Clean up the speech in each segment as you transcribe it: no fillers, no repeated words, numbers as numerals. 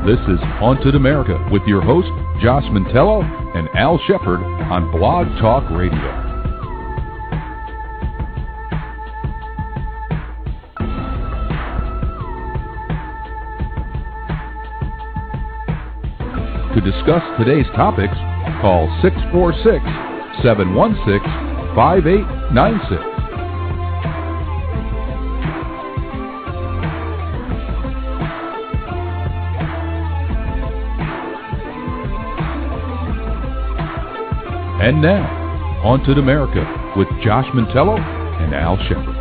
This is Haunted America with your hosts, Josh Mantello and Al Shepard on Blog Talk Radio. To discuss today's topics, call 646-716-5896. And now, Haunted America with Josh Mantello and Al Shepard.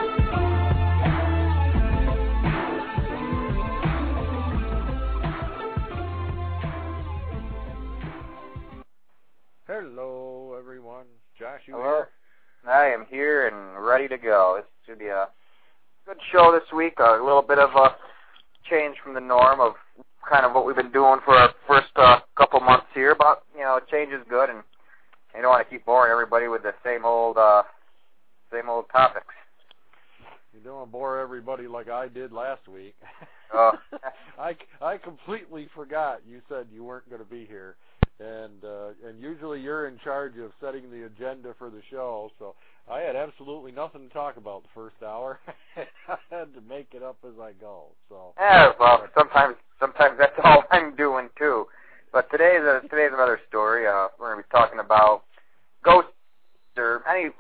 Hello, everyone. Josh, you Hello. here? I am here and ready to go. This should be a good show this week. A little bit of a change from the norm of kind of what we've been doing for our first couple months here, but, you know, change is good, and you don't want to keep boring everybody with the same old topics. You don't want to bore everybody like I did last week. I completely forgot. You said you weren't going to be here, and usually you're in charge of setting the agenda for the show, so I had absolutely nothing to talk about the first hour. I had to make it up as I go. So yeah, well, sometimes that's all I'm doing too. But today's another story. We're going to be talking about ghosts or any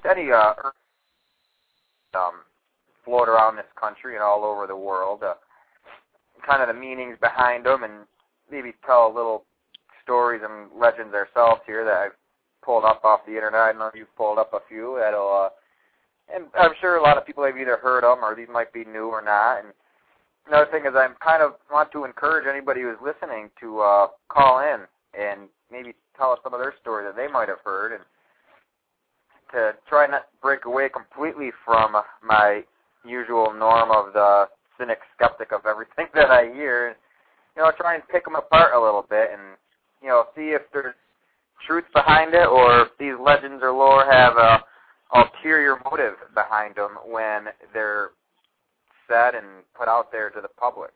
float around this country and all over the world. Kind of the meanings behind them, and maybe tell a little stories and legends ourselves here that I've pulled up off the internet. I know you've pulled up a few that'll, and I'm sure a lot of people have either heard them or these might be new or not. And another thing is I kind of want to encourage anybody who's listening to call in and maybe tell us some of their stories that they might have heard, and to try not to break away completely from my usual norm of the cynic skeptic of everything that I hear. You know, try and pick them apart a little bit and, you know, see if there's truth behind it or if these legends or lore have a ulterior motive behind them when they're said and put out there to the public.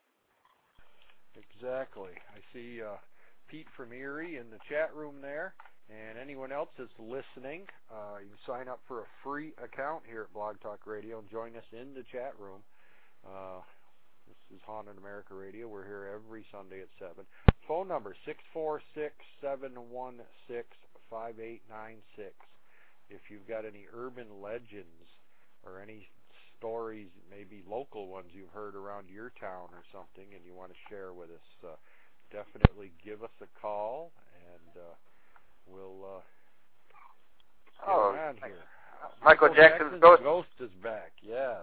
exactly. I see Pete from Erie in the chat room there, and anyone else that's listening, you can sign up for a free account here at Blog Talk Radio and join us in the chat room. This is Haunted America Radio. We're here every Sunday at 7. Phone number 646-716-5896. If you've got any urban legends or any stories, maybe local ones you've heard around your town or something, and you want to share with us, definitely give us a call, and we'll get on here. Michael Jackson's Ghost is back, yes.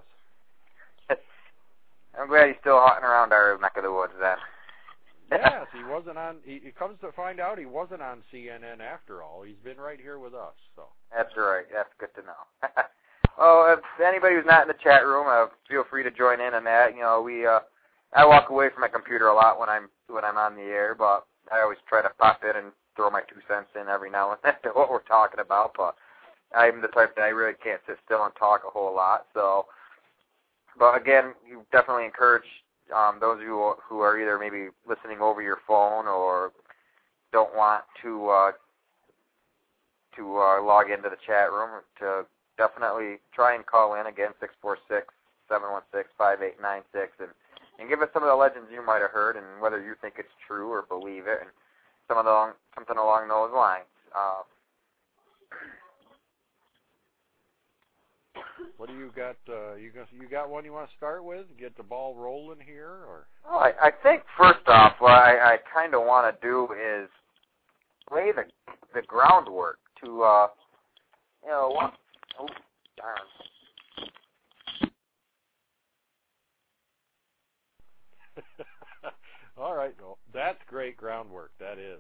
I'm glad he's still hotting around our neck of the woods then. Yes, he wasn't on. He comes to find out he wasn't on CNN after all. He's been right here with us. So that's right. That's good to know. Oh, if anybody who's not in the chat room, feel free to join in on that. You know, I walk away from my computer a lot when I'm on the air, but I always try to pop in and throw my 2 cents in every now and then to what we're talking about. But I'm the type that I really can't sit still and talk a whole lot. So, but again, you definitely encourage those of you who are either maybe listening over your phone or don't want to log into the chat room to definitely try and call in again, 646-716-5896, and give us some of the legends you might have heard and whether you think it's true or believe it, and something along those lines. What do you got? You got one you want to start with? Get the ball rolling here, or? Well, I think first off, what I kind of want to do is lay the groundwork to, you know, what? Oh, darn. All right, well, that's great groundwork. That is.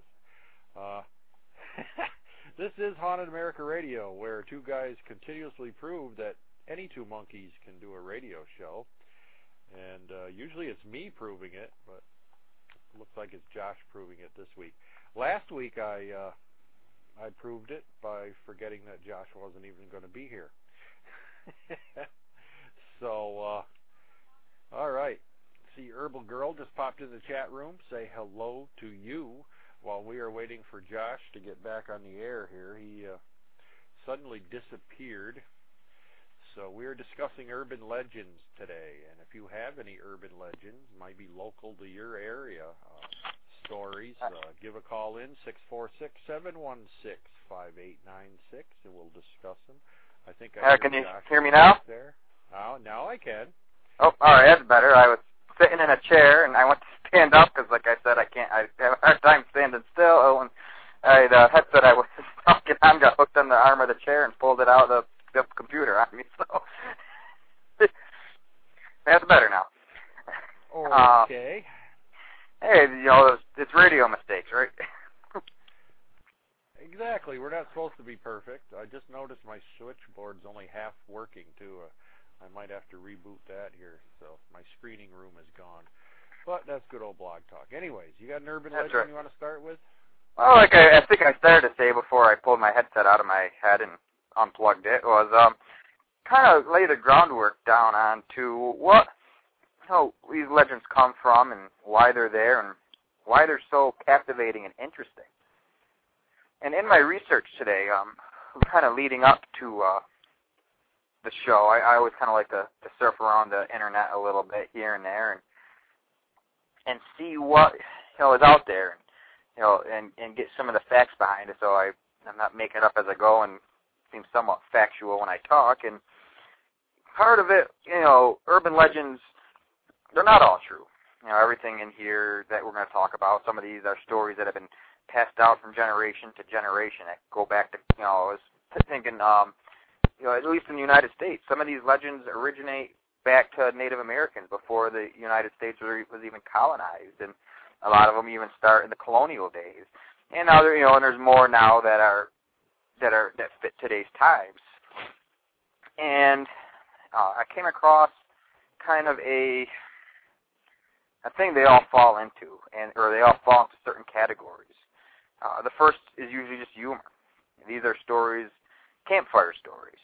This is Haunted America Radio, where two guys continuously prove that any two monkeys can do a radio show. And usually it's me proving it, but it looks like it's Josh proving it this week. Last week I proved it by forgetting that Josh wasn't even going to be here. So, all right. see Herbal Girl just popped in the chat room. Say hello to you while we are waiting for Josh to get back on the air here. He suddenly disappeared. So we're discussing urban legends today, and if you have any urban legends, might be local to your area, stories, give a call in, 646-716-5896, and we'll discuss them. I think can you hear me now? There. Oh, now I can. Oh, all right, that's better. I was sitting in a chair, and I went to stand up because, like I said, I have a hard time standing still. Oh, and the headset I was talking on got hooked on the arm of the chair and pulled it out of the computer on me, so that's better now. Okay. Hey, it's radio mistakes, right? Exactly. We're not supposed to be perfect. I just noticed my switchboard's only half working, too. I might have to reboot that here, so my screening room is gone. But that's good old blog talk. Anyways, you got an urban legend you want to start with? Well, like I think I started to say before I pulled my headset out of my head and unplugged it, was kind of lay the groundwork down on to how these legends come from and why they're there and why they're so captivating and interesting. And in my research today, kind of leading up to the show, I always kind of like to surf around the internet a little bit here and there and see what is out there, and get some of the facts behind it. So I'm not making it up as I go and seem somewhat factual when I talk. And part of it, urban legends, they're not all true. Everything in here that we're going to talk about, some of these are stories that have been passed out from generation to generation that go back to, I was thinking, at least in the United States, some of these legends originate back to Native Americans before the United States was even colonized, and a lot of them even start in the colonial days. And now and there's more now that fit today's times. And I came across kind of a thing they all fall into, or they all fall into certain categories. The first is usually just humor. These are stories, campfire stories.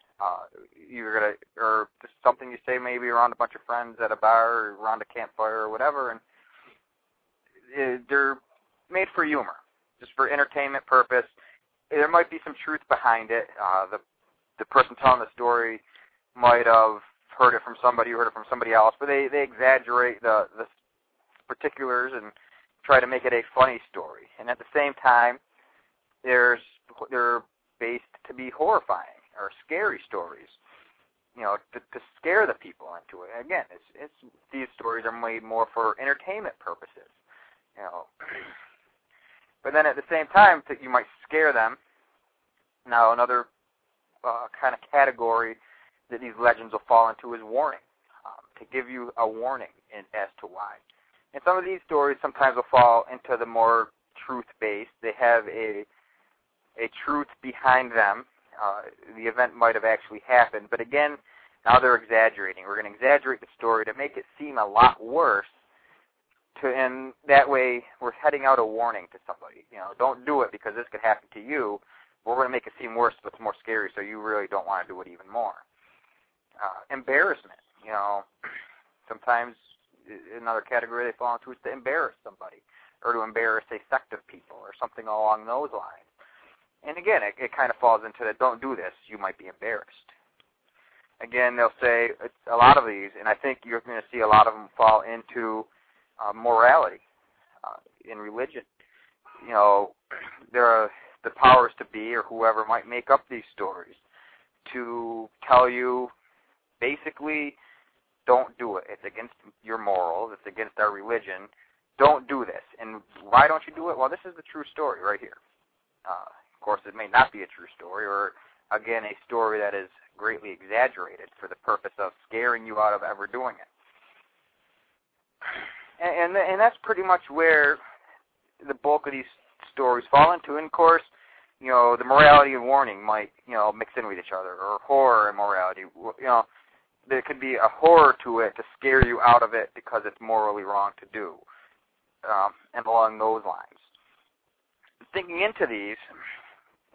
Or just something you say maybe around a bunch of friends at a bar or around a campfire or whatever, and they're made for humor, just for entertainment purpose. There might be some truth behind it. The person telling the story might have heard it from somebody who heard it from somebody else, but they exaggerate the particulars and try to make it a funny story. And at the same time, they're based to be horrifying or scary stories, to scare the people into it. Again, it's these stories are made more for entertainment purposes, But then at the same time, you might scare them. Now, another kind of category that these legends will fall into is warning, to give you a warning as to why. And some of these stories sometimes will fall into the more truth-based. They have a truth behind them. The event might have actually happened, but again, now they're exaggerating. We're going to exaggerate the story to make it seem a lot worse, and that way we're heading out a warning to somebody. Don't do it because this could happen to you. We're going to make it seem worse, but it's more scary, so you really don't want to do it even more. Embarrassment. Sometimes another category they fall into is to embarrass somebody or to embarrass a sect of people or something along those lines. And again, it kind of falls into that, don't do this, you might be embarrassed. Again, they'll say, a lot of these, and I think you're going to see a lot of them fall into morality in religion. There are the powers to be or whoever might make up these stories to tell you, basically, don't do it. It's against your morals. It's against our religion. Don't do this. And why don't you do it? Well, this is the true story right here. Of course, it may not be a true story, or, again, a story that is greatly exaggerated for the purpose of scaring you out of ever doing it. And that's pretty much where the bulk of these stories fall into. And, of course, the morality and warning might, mix in with each other, or horror and morality. There could be a horror to it to scare you out of it because it's morally wrong to do, and along those lines. Thinking into these,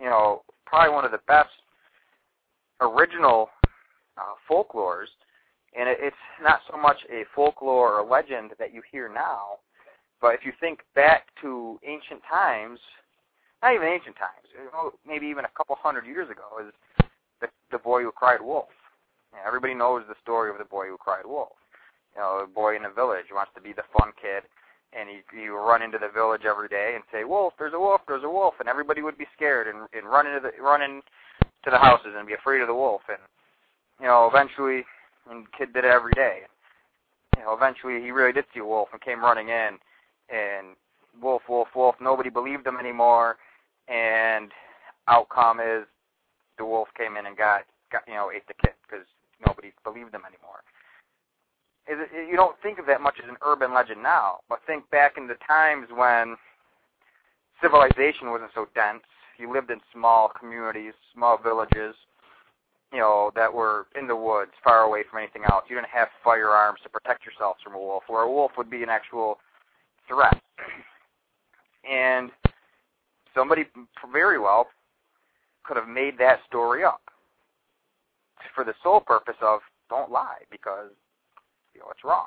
probably one of the best original folklores And it's not so much a folklore or legend that you hear now, but if you think back to ancient times, not even ancient times, maybe even a couple hundred years ago, is the boy who cried wolf. Everybody knows the story of the boy who cried wolf. A boy in a village wants to be the fun kid, and he will run into the village every day and say, "Wolf, there's a wolf, there's a wolf," and everybody would be scared and run into the houses and be afraid of the wolf. And eventually, and the kid did it every day. Eventually he really did see a wolf and came running in, and wolf, wolf, wolf. Nobody believed him anymore, and outcome is the wolf came in and got ate the kid because nobody believed him anymore. You don't think of that much as an urban legend now, but think back in the times when civilization wasn't so dense. You lived in small communities, small villages, that were in the woods, far away from anything else. You didn't have firearms to protect yourselves from a wolf, where a wolf would be an actual threat. And somebody very well could have made that story up for the sole purpose of don't lie, because it's wrong.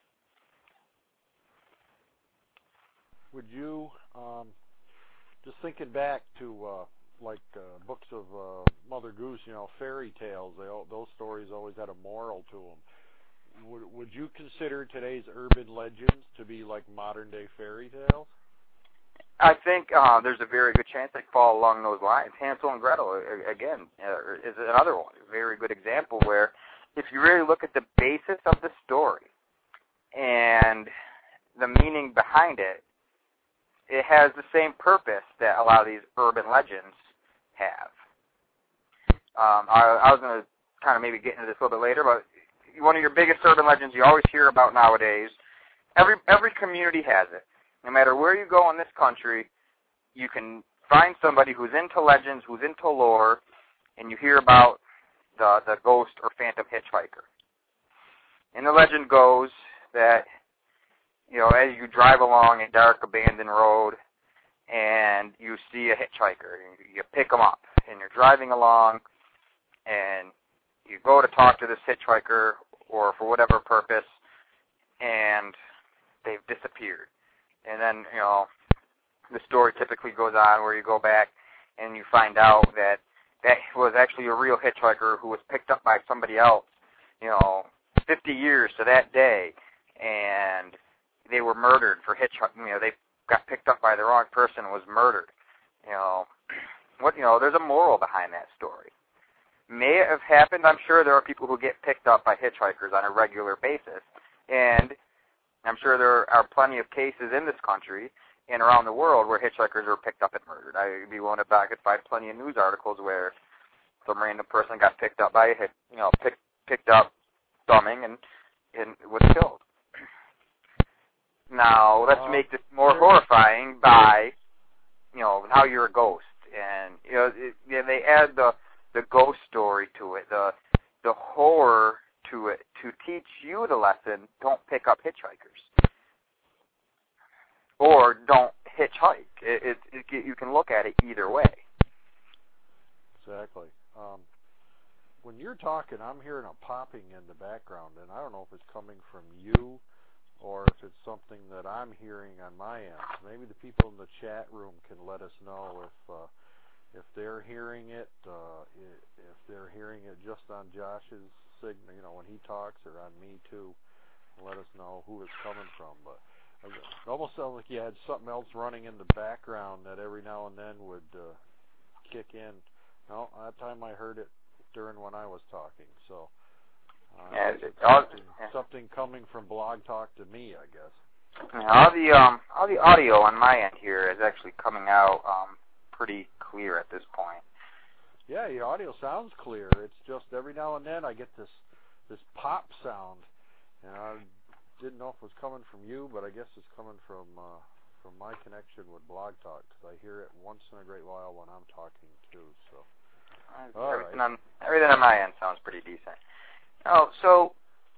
Would you, just thinking back to books of Mother Goose, fairy tales, those stories always had a moral to them. Would you consider today's urban legends to be like modern-day fairy tales? I think there's a very good chance they fall along those lines. Hansel and Gretel, again, is another one, a very good example where if you really look at the basis of the story and the meaning behind it, it has the same purpose that a lot of these urban legends have. I was going to kind of maybe get into this a little bit later, but one of your biggest urban legends you always hear about nowadays, every community has it. No matter where you go in this country, you can find somebody who's into legends, who's into lore, and you hear about the ghost or phantom hitchhiker. And the legend goes that, as you drive along a dark, abandoned road and you see a hitchhiker, you pick them up, and you're driving along, and you go to talk to this hitchhiker or for whatever purpose, and they've disappeared. And then, the story typically goes on where you go back and you find out that was actually a real hitchhiker who was picked up by somebody else, 50 years to that day, and they were murdered for hitchhiking. They got picked up by the wrong person and was murdered. There's a moral behind that story. May it have happened? I'm sure there are people who get picked up by hitchhikers on a regular basis, and I'm sure there are plenty of cases in this country and around the world where hitchhikers are picked up and murdered. I'd be willing to back it by plenty of news articles where some random person got picked up by picked up thumbing and was killed. Now, let's make this more horrifying by, how you're a ghost. And, they add the ghost story to it, the horror to it, to teach you the lesson, don't pick up hitchhikers. Or don't hitchhike. You can look at it either way. Exactly. When you're talking, I'm hearing a popping in the background, and I don't know if it's coming from you or if it's something that I'm hearing on my end. Maybe the people in the chat room can let us know if they're hearing it, if they're hearing it just on Josh's signal, when he talks, or on me too. Let us know who it's coming from. But it almost sounded like you had something else running in the background that every now and then would kick in. No, that time I heard it during when I was talking. So something coming from Blog Talk to me, I guess. All the audio on my end here is actually coming out pretty clear at this point. Yeah, your audio sounds clear. It's just every now and then I get this pop sound, and I didn't know if it was coming from you, but I guess it's coming from my connection with Blog Talk, because I hear it once in a great while when I'm talking too. So everything on my end sounds pretty decent. So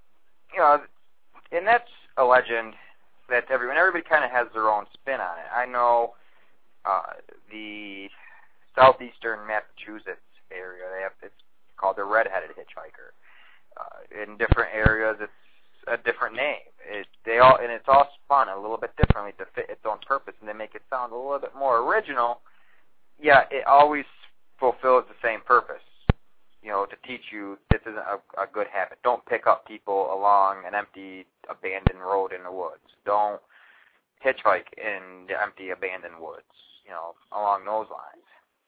and that's a legend that everybody kind of has their own spin on it. I know the southeastern Massachusetts area, it's called the Red-Headed Hitchhiker. In different areas, it's a different name. It's all spun a little bit differently to fit its own purpose, and they make it sound a little bit more original. Yeah, it always fulfills the same purpose. To teach you this isn't a good habit. Don't pick up people along an empty, abandoned road in the woods. Don't hitchhike in the empty, abandoned woods. Along those lines.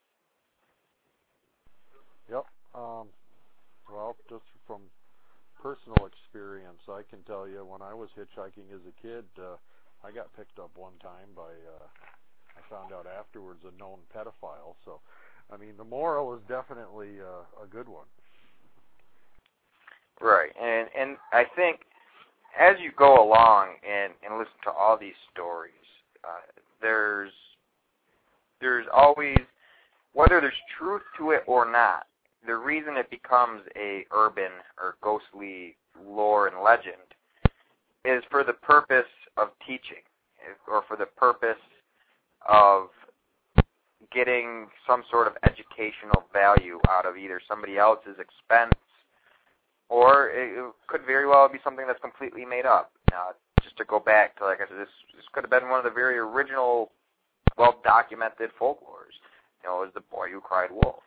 Yep. Well, just from personal experience, I can tell you when I was hitchhiking as a kid, I got picked up one time by, I found out afterwards, a known pedophile. So, I mean, the moral is definitely a good one. Right. And I think as you go along and listen to all these stories, there's always, whether there's truth to it or not, the reason it becomes a urban or ghostly lore and legend is for the purpose of teaching, or for the purpose of getting some sort of educational value out of either somebody else's expense, or it could very well be something that's completely made up. Now, just to go back to, like I said, this could have been one of the very original, well-documented folklores. Is the boy who cried wolf.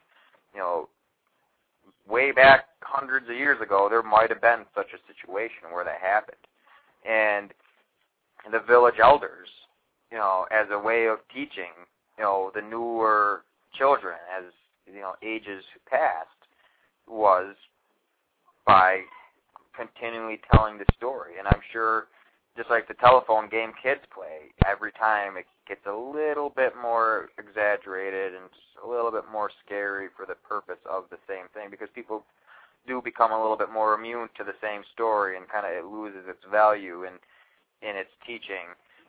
Way back hundreds of years ago, there might have been such a situation where that happened. And the village elders, as a way of teaching, the newer children as, ages passed, was by continually telling the story. And I'm sure, just like the telephone game kids play, every time it gets a little bit more exaggerated and a little bit more scary for the purpose of the same thing, because people do become a little bit more immune to the same story, and kind of it loses its value in its teaching.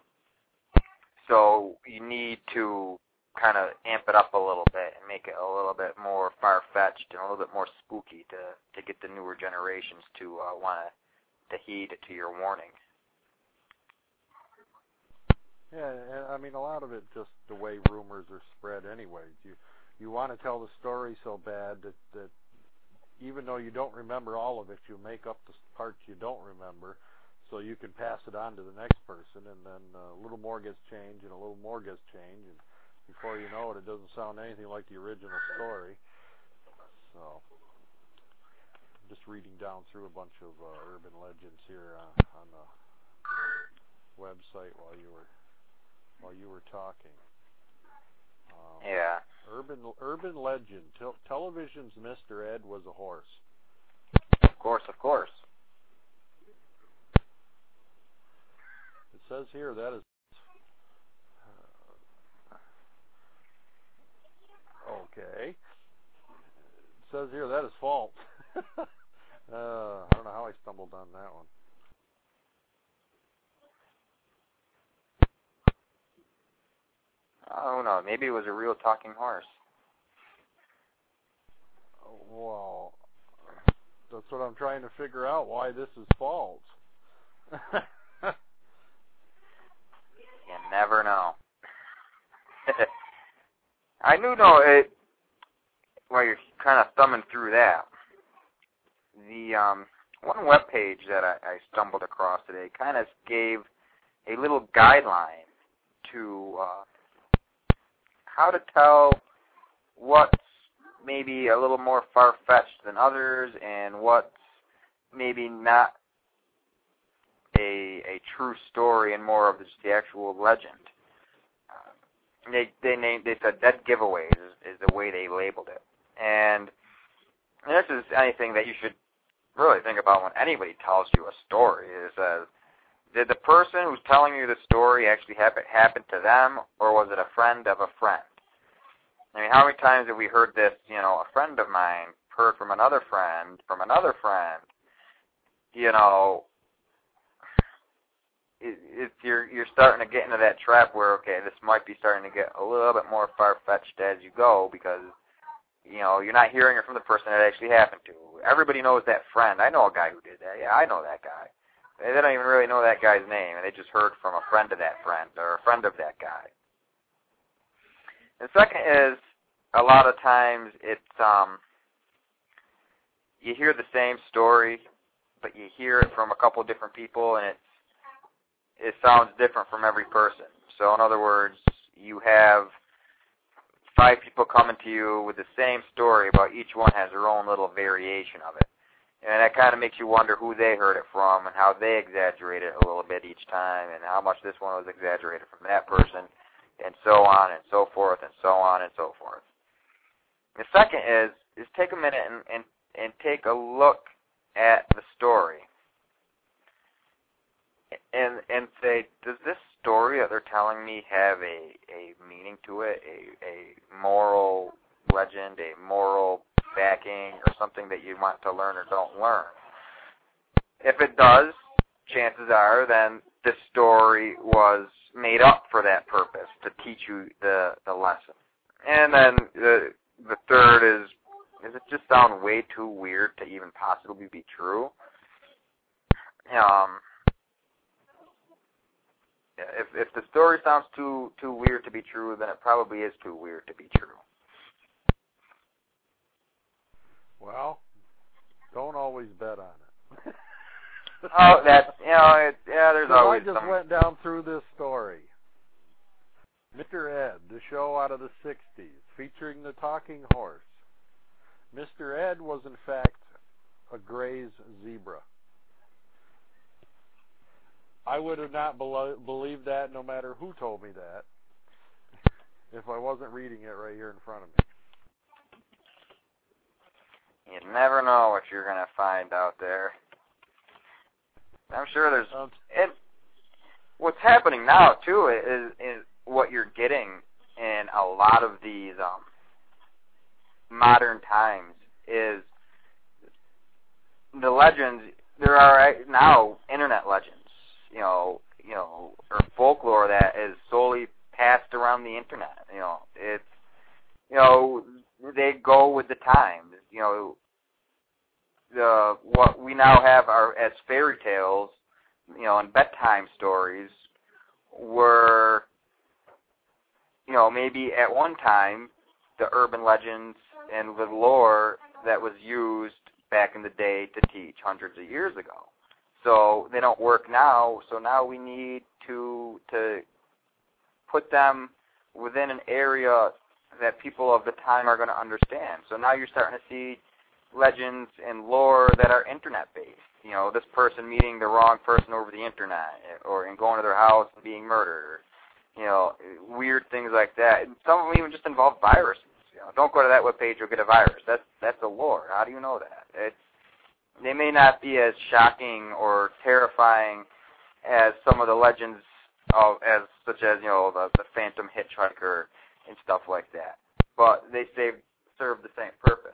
So you need to kind of amp it up a little bit and make it a little bit more far-fetched and a little bit more spooky to get the newer generations to want to heed to your warning. Yeah, and I mean, a lot of it just the way rumors are spread anyway. You want to tell the story so bad that even though you don't remember all of it, you make up the parts you don't remember so you can pass it on to the next person, and then a little more gets changed and a little more gets changed, and before you know it, it doesn't sound anything like the original story. So, I'm just reading down through a bunch of urban legends here on the website while you were talking. Yeah. Urban legend. Television's Mr. Ed was a horse. Of course. It says here that is. Okay. It says here that is false. I don't know how I stumbled on that one. I don't know. Maybe it was a real talking horse. Well, that's what I'm trying to figure out, why this is false. You never know. I do know it. While you're kind of thumbing through that, the one web page that I stumbled across today kind of gave a little guideline to how to tell what's maybe a little more far-fetched than others and what's maybe not a true story and more of just the actual legend. They said dead giveaways is the way they labeled it. And this is anything that you should really think about when anybody tells you a story. It says, did the person who's telling you the story actually happen to them, or was it a friend of a friend? I mean, how many times have we heard this, a friend of mine heard from another friend, you're starting to get into that trap where, okay, this might be starting to get a little bit more far-fetched as you go, because, you're not hearing it from the person that actually happened to. Everybody knows that friend. I know a guy who did that. Yeah, I know that guy. They don't even really know that guy's name, and they just heard from a friend of that friend or a friend of that guy. The second is, a lot of times it's, you hear the same story, but you hear it from a couple of different people, and it sounds different from every person. So in other words, you have 5 people coming to you with the same story, but each one has their own little variation of it. And that kind of makes you wonder who they heard it from and how they exaggerate it a little bit each time and how much this one was exaggerated from that person, and so on and so forth and so on and so forth. The second is take a minute and take a look at the story and say, does this story that they're telling me have a meaning to it, a moral legend, a moral backing, or something that you want to learn or don't learn? If it does, chances are then this story was made up for that purpose, to teach you the lesson. And then the third is, does it just sound way too weird to even possibly be true? If the story sounds too weird to be true, then it probably is too weird to be true. Well, don't always bet on it. Oh, that's, there's always I just went down through this story. Mr. Ed, the show out of the 60s, featuring the talking horse. Mr. Ed was, in fact, a Gray's zebra. I would have not believed that no matter who told me that if I wasn't reading it right here in front of me. You never know what you're going to find out there. I'm sure there's... what's happening now, too, is what you're getting in a lot of these modern times is the legends. There are now internet legends, or folklore that is solely passed around the internet. It's, they go with the times. What we now have are as fairy tales, and bedtime stories were, maybe at one time the urban legends and the lore that was used back in the day to teach hundreds of years ago. So they don't work now, so now we need to put them within an area that people of the time are going to understand. So now you're starting to see legends and lore that are internet-based. This person meeting the wrong person over the internet, or going to their house and being murdered, weird things like that. And some of them even just involve viruses. Don't go to that webpage, you'll get a virus. That's a lore. How do you know that? They may not be as shocking or terrifying as some of the legends such as the Phantom Hitchhiker and stuff like that, but they serve the same purpose.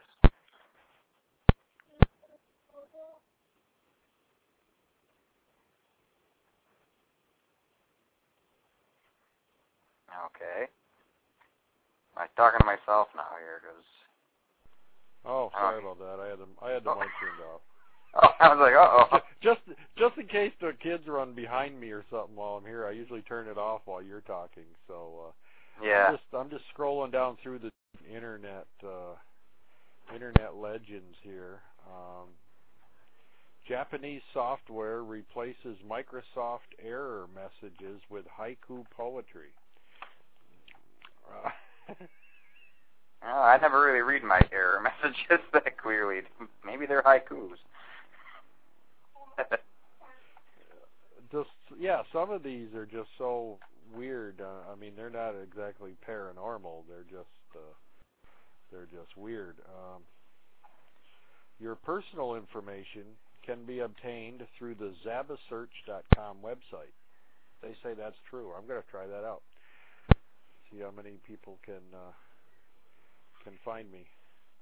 Okay. I'm talking to myself now here because. Oh, sorry about that. I had the mic turned off. Oh, I was like, uh-oh. Just in case the kids run behind me or something while I'm here, I usually turn it off while you're talking. So yeah, I'm just scrolling down through the internet legends here. Japanese software replaces Microsoft error messages with haiku poetry. I never really read my error messages that clearly. Maybe they're haikus. Some of these are just so weird. They're not exactly paranormal. They're just weird. Your personal information can be obtained through the Zabasearch.com website. They say that's true. I'm going to try that out. See how many people can find me.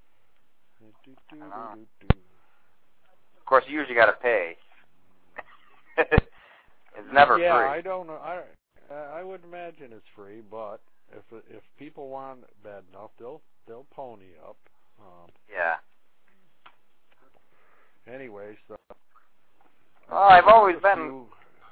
Of course, you usually got to pay. It's never free. Yeah, I don't know. I would imagine it's free, but if people want it bad enough, they'll pony up. Yeah. Anyway, so. I've always been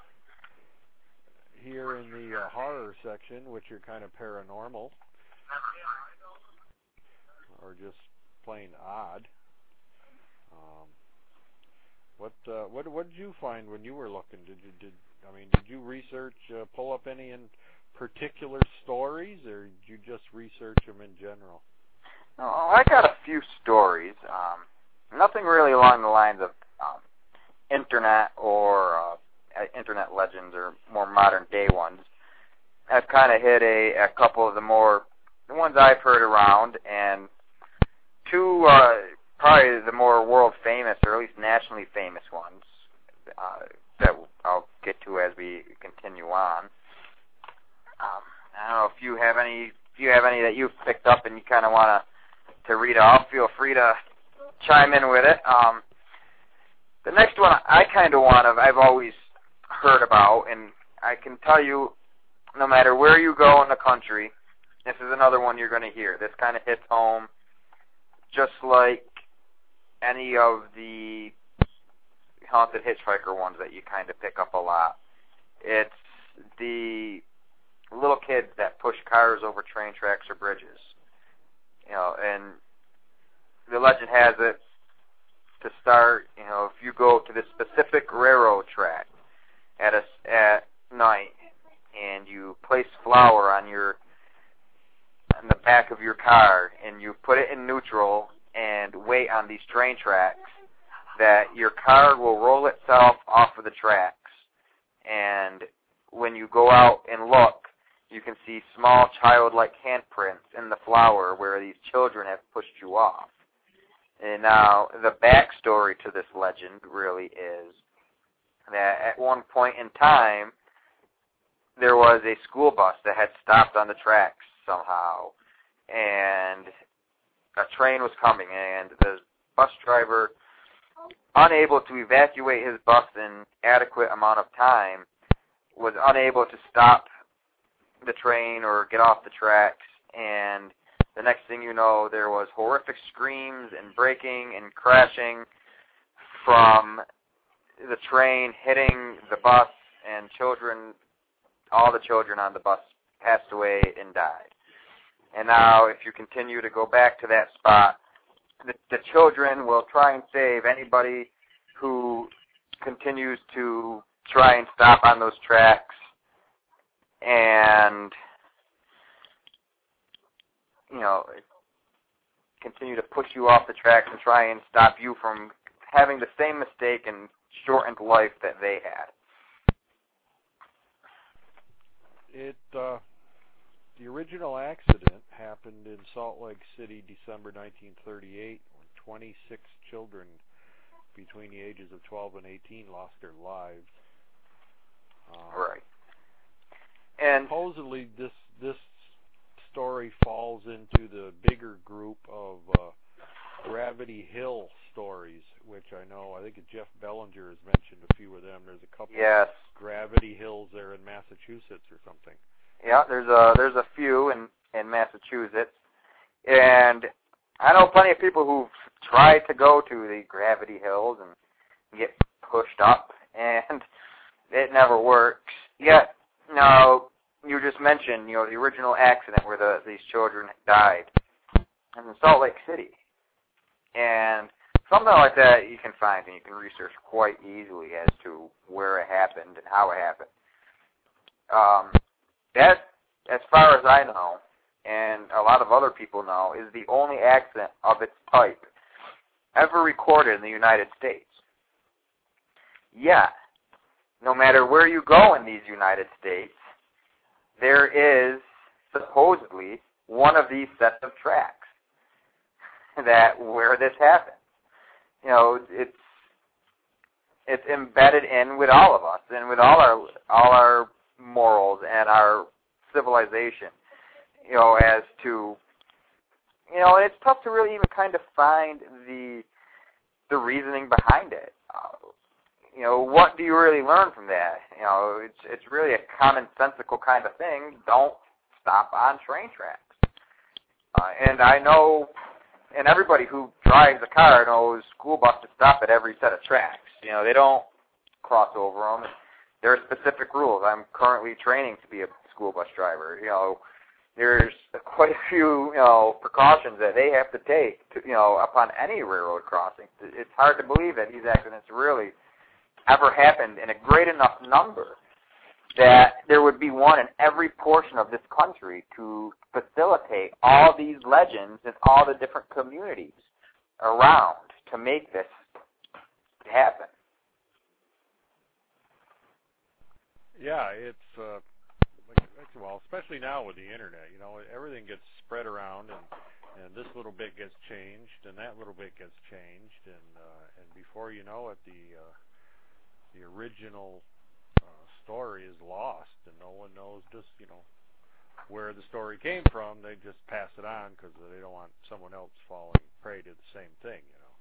here in the horror section, which are kind of paranormal, or just plain odd. What did you find when you were looking? Did you research, pull up any in particular stories, or did you just research them in general? Oh, I got a few stories. Nothing really along the lines of internet or internet legends or more modern day ones. I've kind of hit a couple of the ones I've heard around, and two probably the more world famous, or at least nationally famous ones that I'll get to as we continue on. I don't know if you have any that you've picked up and you kind of want to read out. Feel free to chime in with it. The next one I've always heard about, and I can tell you, no matter where you go in the country, this is another one you're going to hear. This kind of hits home, just like any of the haunted hitchhiker ones that you kind of pick up a lot. It's the little kids that push cars over train tracks or bridges. And the legend has it to start, if you go to this specific railroad track at night and you place flour on the back of your car and you put it in neutral and wait on these train tracks, that your car will roll itself off of the tracks. And when you go out and look, you can see small childlike handprints in the flour where these children have pushed you off. And now the backstory to this legend really is that at one point in time, there was a school bus that had stopped on the tracks somehow, and a train was coming, and the bus driver, unable to evacuate his bus in adequate amount of time, was unable to stop the train or get off the tracks, and the next thing you know, there was horrific screams and braking and crashing from the train hitting the bus, and all the children on the bus passed away and died. And now, if you continue to go back to that spot, the children will try and save anybody who continues to try and stop on those tracks, and continue to push you off the tracks and try and stop you from having the same mistake and shortened life that they had. The original accident happened in Salt Lake City, December 1938, when 26 children between the ages of 12 and 18 lost their lives. Right. And supposedly, this story falls into the bigger group of Gravity Hill stories, which I think Jeff Bellinger has mentioned a few of them. There's a couple of Gravity Hills there in Massachusetts or something. Yeah, there's a few in Massachusetts, and I know plenty of people who've tried to go to the Gravity Hills and get pushed up, and it never works. Yet, now, you just mentioned, the original accident where these children died in Salt Lake City. And something like that you can find and you can research quite easily as to where it happened and how it happened. That, as far as I know, and a lot of other people know, is the only accident of its type ever recorded in the United States. Yet, no matter where you go in these United States, there is supposedly one of these sets of tracks where this happened. It's embedded in with all of us and with all our morals and our civilization. As to and it's tough to really even kind of find the reasoning behind it. What do you really learn from that? It's really a commonsensical kind of thing. Don't stop on train tracks. And I know, and everybody who drives a car knows school buses stop at every set of tracks. They don't cross over them. There are specific rules. I'm currently training to be a school bus driver. there's quite a few, precautions that they have to take, upon any railroad crossing. It's hard to believe that these accidents really ever happened in a great enough number that there would be one in every portion of this country to facilitate all these legends in all the different communities around to make this happen. Yeah, it's well, especially now with the internet, everything gets spread around, and this little bit gets changed, and that little bit gets changed, and before you know it, the original story is lost, and no one knows just where the story came from. They just pass it on because they don't want someone else falling prey to the same thing.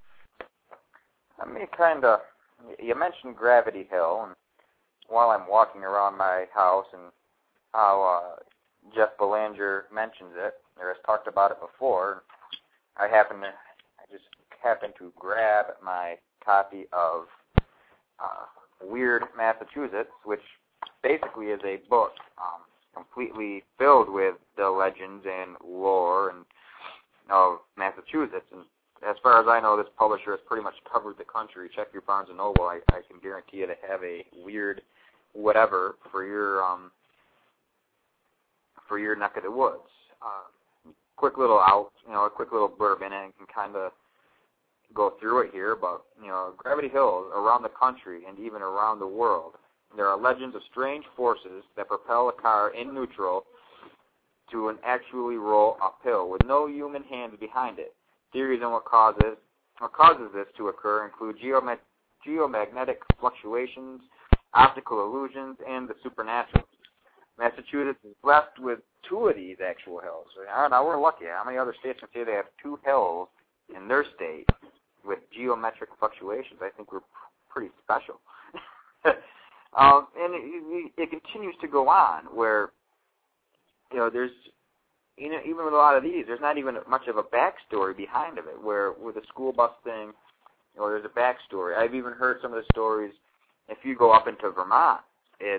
I mean, you mentioned Gravity Hill, and while I'm walking around my house and how Jeff Belanger mentions it, or has talked about it before, I just happened to grab my copy of Weird Massachusetts, which basically is a book completely filled with the legends and lore of Massachusetts. And as far as I know, this publisher has pretty much covered the country. Check your Barnes & Noble. I can guarantee you they have a weird whatever for your neck of the woods. Quick little blurb in it, and can kind of go through it here. But Gravity Hill, around the country and even around the world, there are legends of strange forces that propel a car in neutral to actually roll uphill with no human hands behind it. Theories on what causes this to occur include geomagnetic fluctuations, optical illusions, and the supernatural. Massachusetts is blessed with 2 of these actual hills. Now we're lucky. How many other states can say they have 2 hills in their state with geometric fluctuations? I think we're pretty special. And it continues to go on where, there's, even with a lot of these, there's not even much of a backstory behind of it, where with the school bus thing, there's a backstory. I've even heard some of the stories, if you go up into Vermont, it's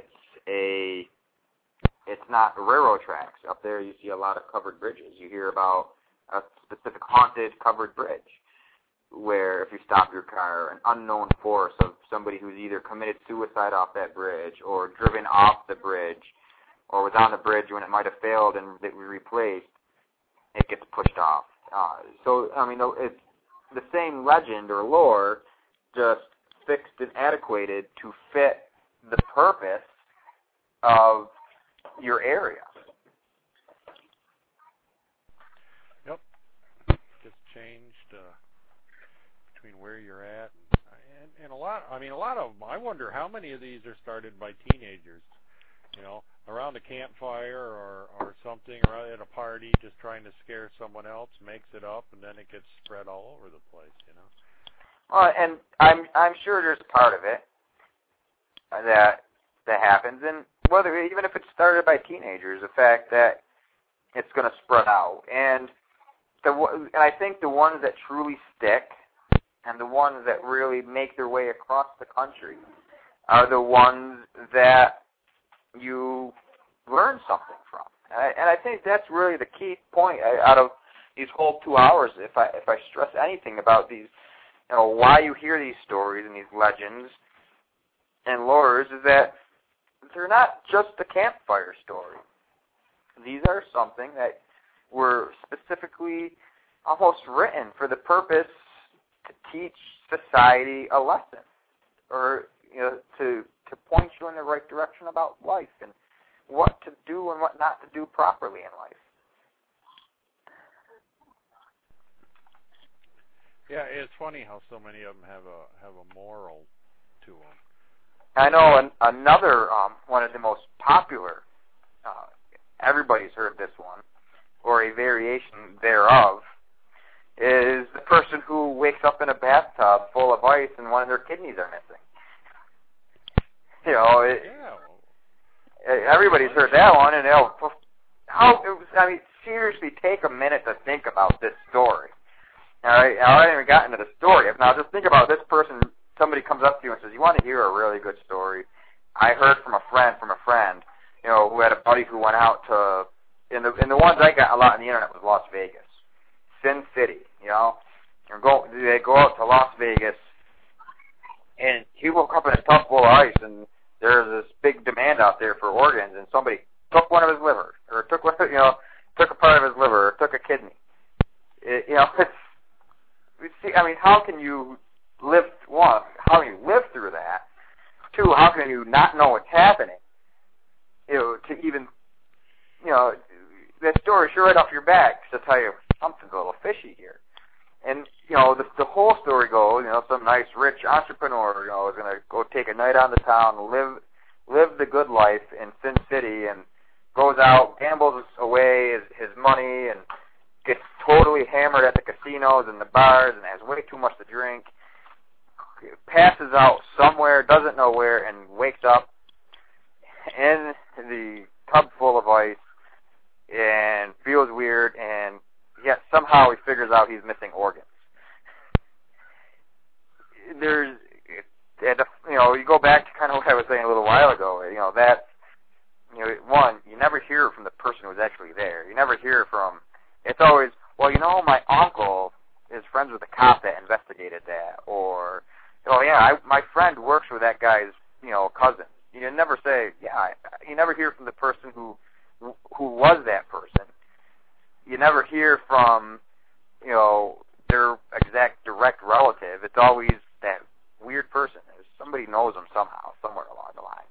not railroad tracks. Up there you see a lot of covered bridges. You hear about a specific haunted covered bridge where if you stop your car, an unknown force of somebody who's either committed suicide off that bridge or driven off the bridge or was on the bridge when it might have failed and it was replaced, it gets pushed off. It's the same legend or lore, just fixed and adequated to fit the purpose of your area. Yep. Gets changed between where you're at and a lot of them. I wonder how many of these are started by teenagers, around a campfire or something, or at a party, just trying to scare someone else, makes it up, and then it gets spread all over the place, And I'm sure there's part of it that happens, and even if it's started by teenagers, the fact that it's going to spread out, and I think the ones that truly stick and the ones that really make their way across the country are the ones that you learn something from. And I think that's really the key point out of these whole 2 hours. If I stress anything about these, why you hear these stories and these legends and lores, is that they're not just a campfire story. These are something that were specifically almost written for the purpose to teach society a lesson, or to point you in the right direction about life and what to do and what not to do properly in life. Yeah, it's funny how so many of them have a moral to them. I know another one of the most popular. Everybody's heard this one, or a variation thereof, is the person who wakes up in a bathtub full of ice and one of their kidneys are missing. Everybody's heard that one, and seriously, take a minute to think about this story. All right, I haven't even gotten to the story. Now, just think about this person. Somebody comes up to you and says, "You want to hear a really good story? I heard from a friend, who had a buddy who went out to and the ones I got a lot on the internet was Las Vegas, Sin City. You know, they go out to Las Vegas, and he woke up in a tub full of ice, and there's this big demand out there for organs, and somebody took one of his liver, or took a part of his liver, or took a kidney. How can you live? One, how can you live through that? Two, how can you not know what's happening? To even, that story sure right off your back to tell you something's a little fishy here. And, the whole story goes, some nice rich entrepreneur, is going to go take a night on the town, live the good life in Sin City, and goes out, gambles away his money, and gets totally hammered at the casinos and the bars, and has way too much to drink, passes out somewhere, doesn't know where, and wakes up in the tub full of ice and feels weird, and yet somehow he figures out he's missing organs. You go back to kind of what I was saying a little while ago, one, you never hear from the person who's actually there. You never hear from, it's always, my uncle is friends with the cop that investigated that, or, my friend works with that guy's, cousin. You never say, you never hear from the person who was that person. You never hear from, their exact direct relative. It's always that weird person. Somebody knows them somehow, somewhere along the lines.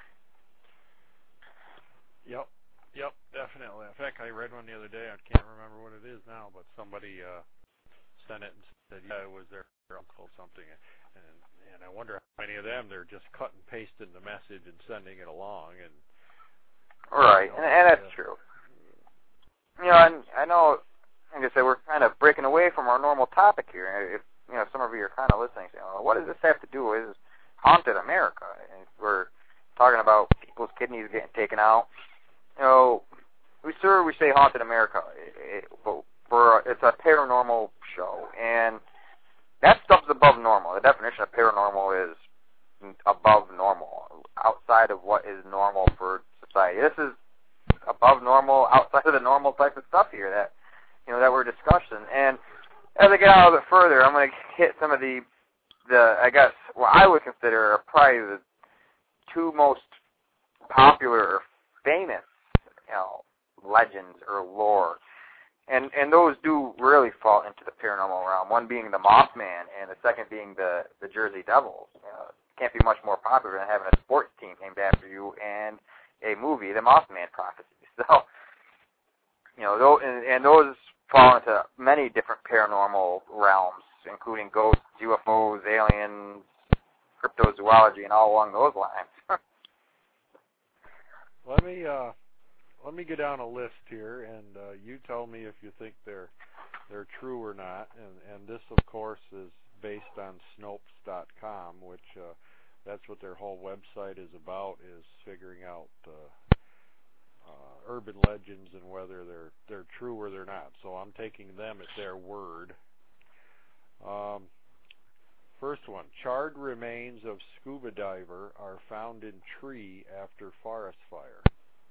Yep, definitely. In fact, I read one the other day. I can't remember what it is now, but somebody sent it and said, it was their uncle something. And I wonder how many of them they're just cut and pasting the message and sending it along. And right, and that's true. And I know, like I said, we're kind of breaking away from our normal topic here. If some of you are kind of listening, saying, what does this have to do with haunted America? And we're talking about people's kidneys getting taken out. We say haunted America, but it's a paranormal show, and that stuff's above normal. The definition of paranormal is above normal, outside of what is normal for society. This is above normal, outside of the normal type of stuff here that we're discussing. And as I get out a little bit further, I'm going to hit some of the I guess what I would consider probably the two most popular or famous legends or lore, and those do really fall into the paranormal realm. One being the Mothman, and the second being the Jersey Devils. Can't be much more popular than having a sports team named after you and a movie, The Mothman Prophecy. So, those fall into many different paranormal realms, including ghosts, UFOs, aliens, cryptozoology, and all along those lines. Let me get down a list here, and you tell me if you think they're true or not. And this, of course, is based on Snopes.com, which that's what their whole website is about, is figuring out urban legends and whether they're true or they're not. So I'm taking them at their word. First one: charred remains of scuba diver are found in tree after forest fire.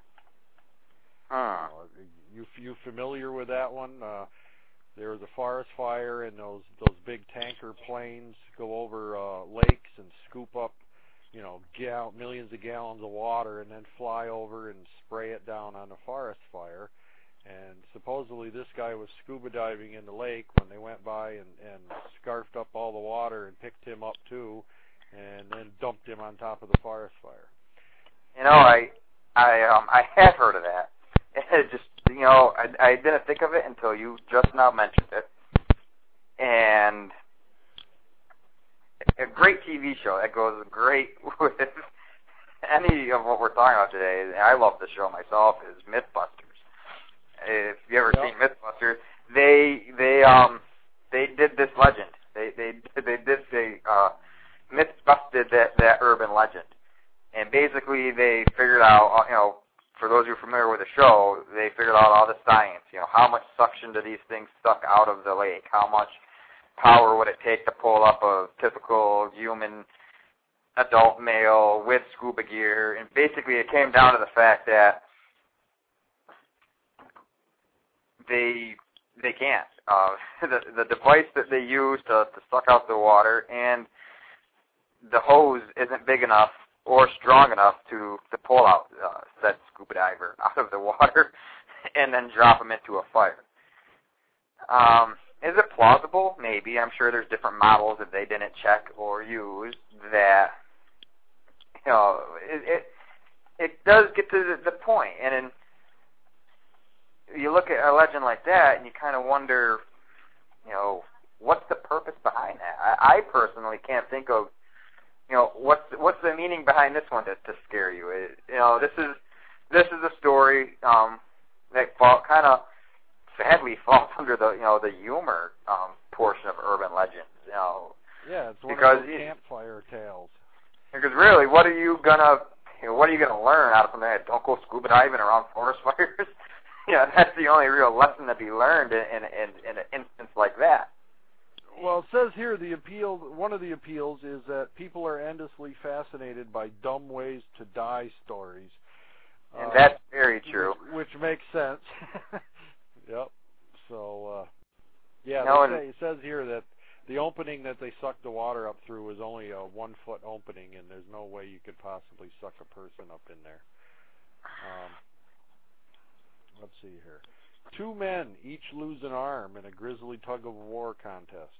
You familiar with that one? There was a forest fire, and those big tanker planes go over lakes and scoop up, millions of gallons of water, and then fly over and spray it down on the forest fire. And supposedly this guy was scuba diving in the lake when they went by and scarfed up all the water and picked him up too, and then dumped him on top of the forest fire. I had heard of that. It just, I didn't think of it until you just now mentioned it. And a great TV show that goes great with any of what we're talking about today. I love the show myself. Is MythBusters. If you ever seen MythBusters, they did this legend. They myth-busted that urban legend, and basically they figured out, for those of you familiar with the show, they figured out all the science. How much suction do these things suck out of the lake? How much power would it take to pull up a typical human adult male with scuba gear? And basically it came down to the fact that they can't. The device that they use to suck out the water, and the hose isn't big enough or strong enough to pull out said scuba diver out of the water and then drop him into a fire. Is it plausible? Maybe. I'm sure there's different models that they didn't check or use that, it does get to the point. And you look at a legend like that and you kind of wonder, what's the purpose behind that? I personally can't think of, what's the meaning behind this one to scare you? This is a story that kind of sadly falls under the humor portion of urban legends. Yeah, it's one of those campfire tales. Because really, what are you gonna learn out of something like don't go scuba diving around forest fires? That's the only real lesson to be learned in an instance like that. Well, it says here one of the appeals is that people are endlessly fascinated by dumb ways to die stories. And that's very true. Which makes sense. Yep. So, it says here that the opening that they sucked the water up through was only a 1-foot opening, and there's no way you could possibly suck a person up in there. Let's see here. 2 men each lose an arm in a grisly tug-of-war contest.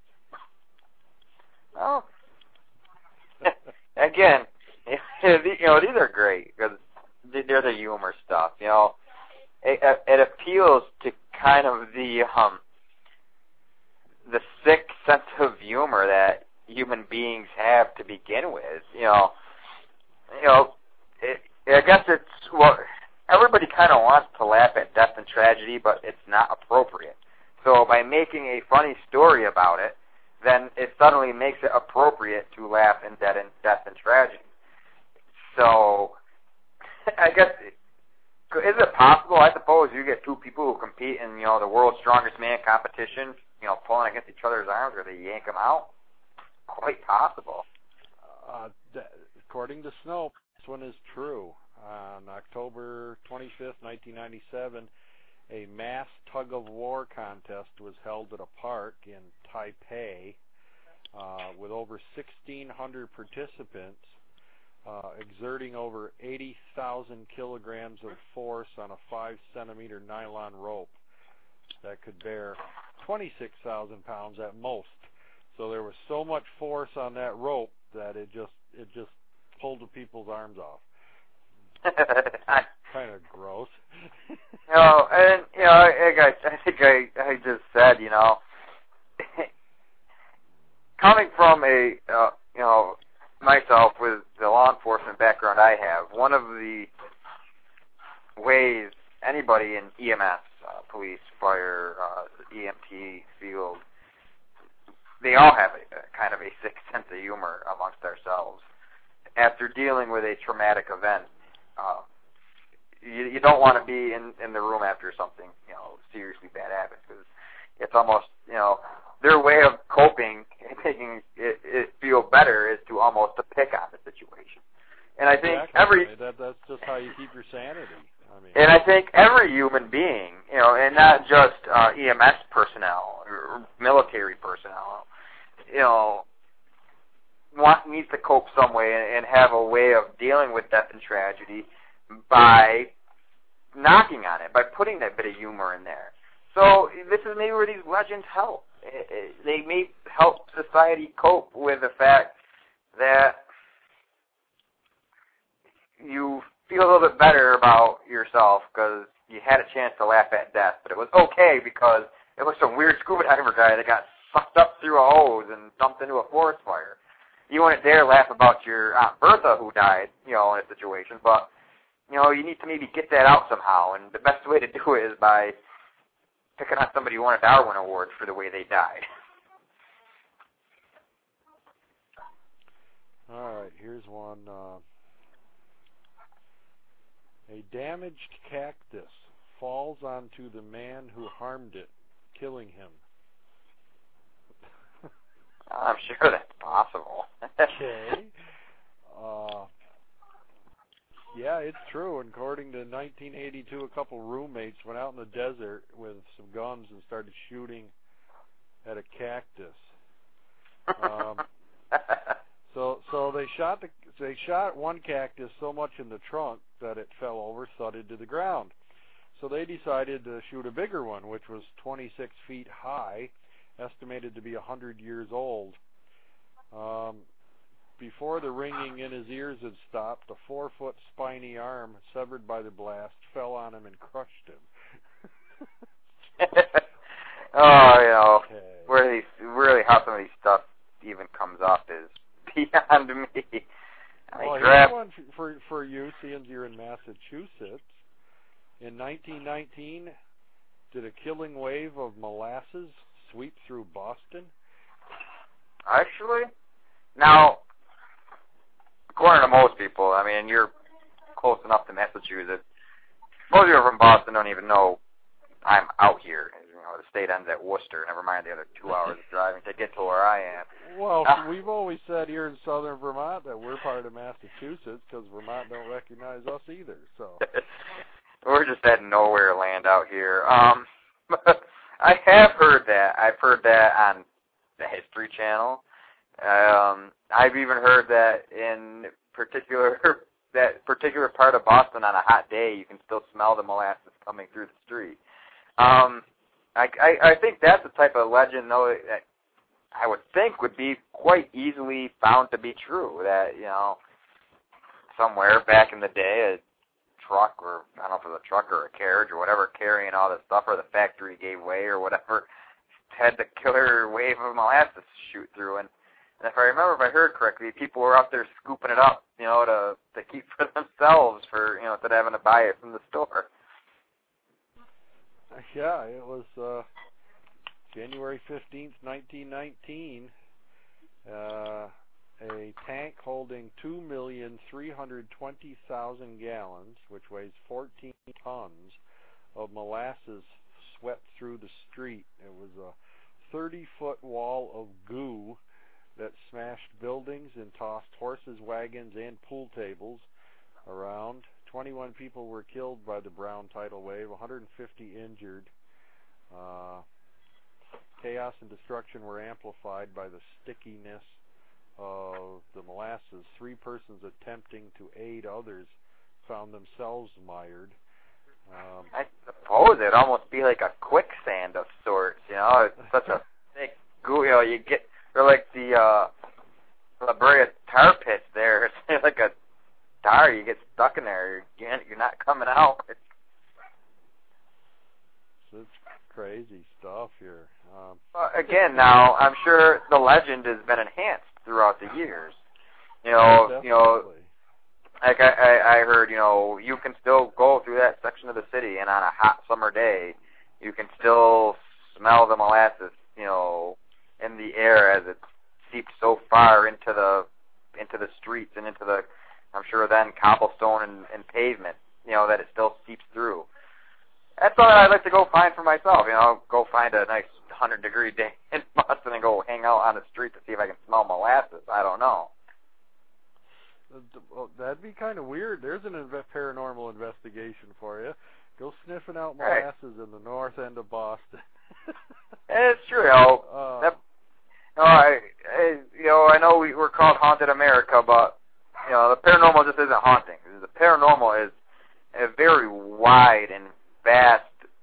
Oh. Again, these are great because they're the humor stuff. It appeals to kind of the sick sense of humor that human beings have to begin with. I guess it's everybody kind of wants to laugh at death and tragedy, but it's not appropriate. So by making a funny story about it, then it suddenly makes it appropriate to laugh at death and tragedy. So I guess. Is it possible, I suppose, you get 2 people who compete in, the world's strongest man competition, pulling against each other's arms, or they yank them out? Quite possible. According to Snopes, this one is true. On October 25th, 1997, a mass tug-of-war contest was held at a park in Taipei with over 1,600 participants. Exerting over 80,000 kilograms of force on a 5-centimeter nylon rope that could bear 26,000 pounds at most. So there was so much force on that rope that it just pulled the people's arms off. Kind of gross. I think I just said, coming from myself with the law enforcement background I have, one of the ways anybody in EMS, police, fire, EMT field, they all have a kind of a sick sense of humor amongst ourselves. After dealing with a traumatic event, you don't want to be in the room after something, seriously bad happens, because it's almost, their way of coping and making it feel better is to almost to pick on the situation. And I think that's just how you keep your sanity. And I think every human being, and not just EMS personnel or military personnel, needs to cope some way and have a way of dealing with death and tragedy by knocking on it, by putting that bit of humor in there. So this is maybe where these legends help. They may help society cope with the fact that you feel a little bit better about yourself because you had a chance to laugh at death, but it was okay because it was some weird scuba diver guy that got sucked up through a hose and dumped into a forest fire. You wouldn't dare laugh about your Aunt Bertha who died, in a situation, but, you need to maybe get that out somehow, and the best way to do it is by picking on somebody who won a Darwin Award for the way they died. All right, here's one. A damaged cactus falls onto the man who harmed it, killing him. I'm sure that's possible. Okay. Yeah, it's true. According to 1982, a couple roommates went out in the desert with some guns and started shooting at a cactus. So they shot one cactus so much in the trunk that it fell over, thudded to the ground. So they decided to shoot a bigger one, which was 26 feet high, estimated to be 100 years old. Before the ringing in his ears had stopped, a 4-foot spiny arm severed by the blast fell on him and crushed him. Really how some of these stuff even comes up is beyond me. Here's one for you, seeing you're in Massachusetts. In 1919, did a killing wave of molasses sweep through Boston? Actually, now, according to most people, I mean, you're close enough to Massachusetts. Most people from Boston don't even know I'm out here. The state ends at Worcester, never mind the other 2 hours of driving to get to where I am. Well, we've always said here in southern Vermont that we're part of Massachusetts because Vermont don't recognize us either. So we're just at nowhere land out here. I have heard that. I've heard that on the History Channel. I've even heard that in that particular part of Boston on a hot day, you can still smell the molasses coming through the street. I think that's the type of legend, though, that I would think would be quite easily found to be true. That, somewhere back in the day, a truck, or I don't know if it was a truck or a carriage or whatever, carrying all this stuff, or the factory gave way or whatever, had the killer wave of molasses shoot through. And if I heard correctly, people were out there scooping it up, to keep for themselves, for instead of having to buy it from the store. Yeah, it was January 15th, 1919. A tank holding 2,320,000 gallons, which weighs 14 tons, of molasses swept through the street. It was a 30-foot wall of goo that smashed buildings and tossed horses, wagons, and pool tables around. 21 people were killed by the brown tidal wave, 150 injured. Chaos and destruction were amplified by the stickiness of the molasses. 3 persons attempting to aid others found themselves mired. I suppose it'd almost be like a quicksand of sorts, It's such a thick goo, you get, or like the La Brea tar pits there. It's like a tar, you get stuck in there, you're not coming out. It's crazy stuff here. Again, now, I'm sure the legend has been enhanced throughout the years. Like I heard, you can still go through that section of the city, and on a hot summer day, you can still smell the molasses, in the air as it seeps so far into the streets and into the, I'm sure then, cobblestone and pavement, that it still seeps through. That's what I'd like to go find for myself, go find a nice 100-degree day in Boston and go hang out on the street to see if I can smell molasses. I don't know. That'd be kind of weird. There's an paranormal investigation for you. Go sniffing out molasses in the north end of Boston. It's true. I know we're called Haunted America, but the paranormal just isn't haunting. The paranormal is a very wide and vast,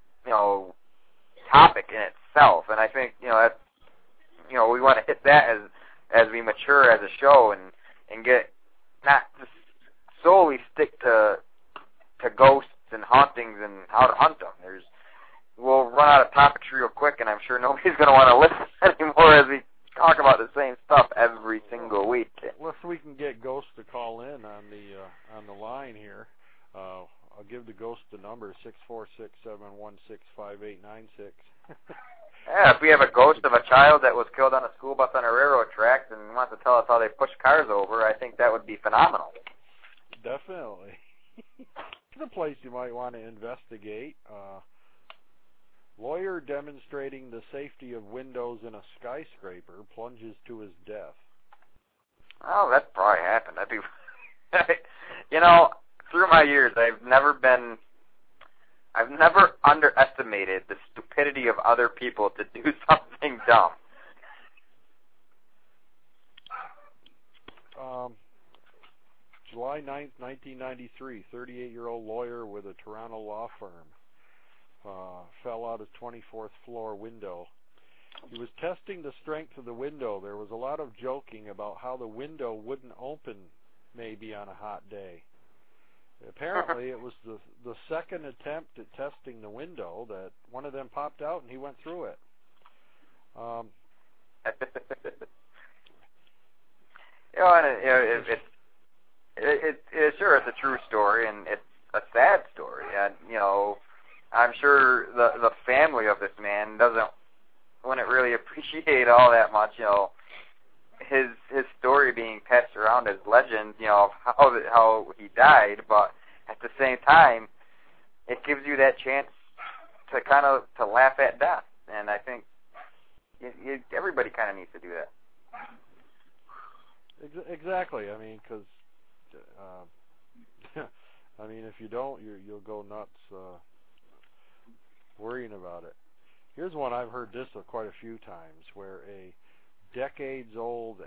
topic in itself, and I think that's we want to hit that as we mature as a show and get not just solely stick to ghosts and hauntings and how to hunt them. We'll run out of topics real quick, and I'm sure nobody's going to want to listen anymore as we talk about the same stuff every single week. Well, so we can get ghosts to call in on the line here. I'll give the ghost the number, 646-716-5896. Yeah, if we have a ghost of a child that was killed on a school bus on a railroad track and wants to tell us how they pushed cars over, I think that would be phenomenal. Definitely. It's a place you might want to investigate. Lawyer demonstrating the safety of windows in a skyscraper plunges to his death. Oh, that probably happened. That'd be, through my years, I've never underestimated the stupidity of other people to do something dumb. July 9th, 1993, 38-year-old lawyer with a Toronto law firm fell out his 24th floor window. He was testing the strength of the window. There was a lot of joking about how the window wouldn't open maybe on a hot day. Apparently, it was the second attempt at testing the window that one of them popped out and he went through it. Sure, it's a true story, and it's a sad story. And I'm sure the family of this man wouldn't really appreciate all that much. His story being passed around as legend. Of how he died, but at the same time, it gives you that chance to laugh at death, and I think everybody kind of needs to do that. Exactly. I mean, because if you don't, you'll go nuts worrying about it. Here's one I've heard this quite a few times, where a decades-old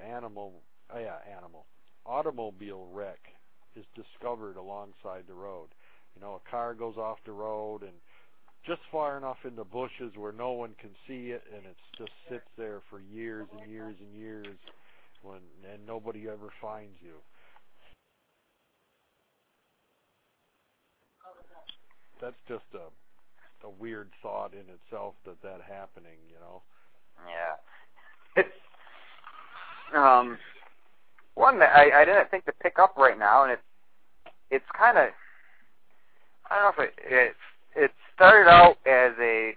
automobile wreck is discovered alongside the road. A car goes off the road and just far enough in the bushes where no one can see it, and it just sits there for years and years and years, and nobody ever finds you. That's just a weird thought in itself, that happening, Yeah. It's one that I didn't think to pick up right now, and it's kind of, I don't know if it started out as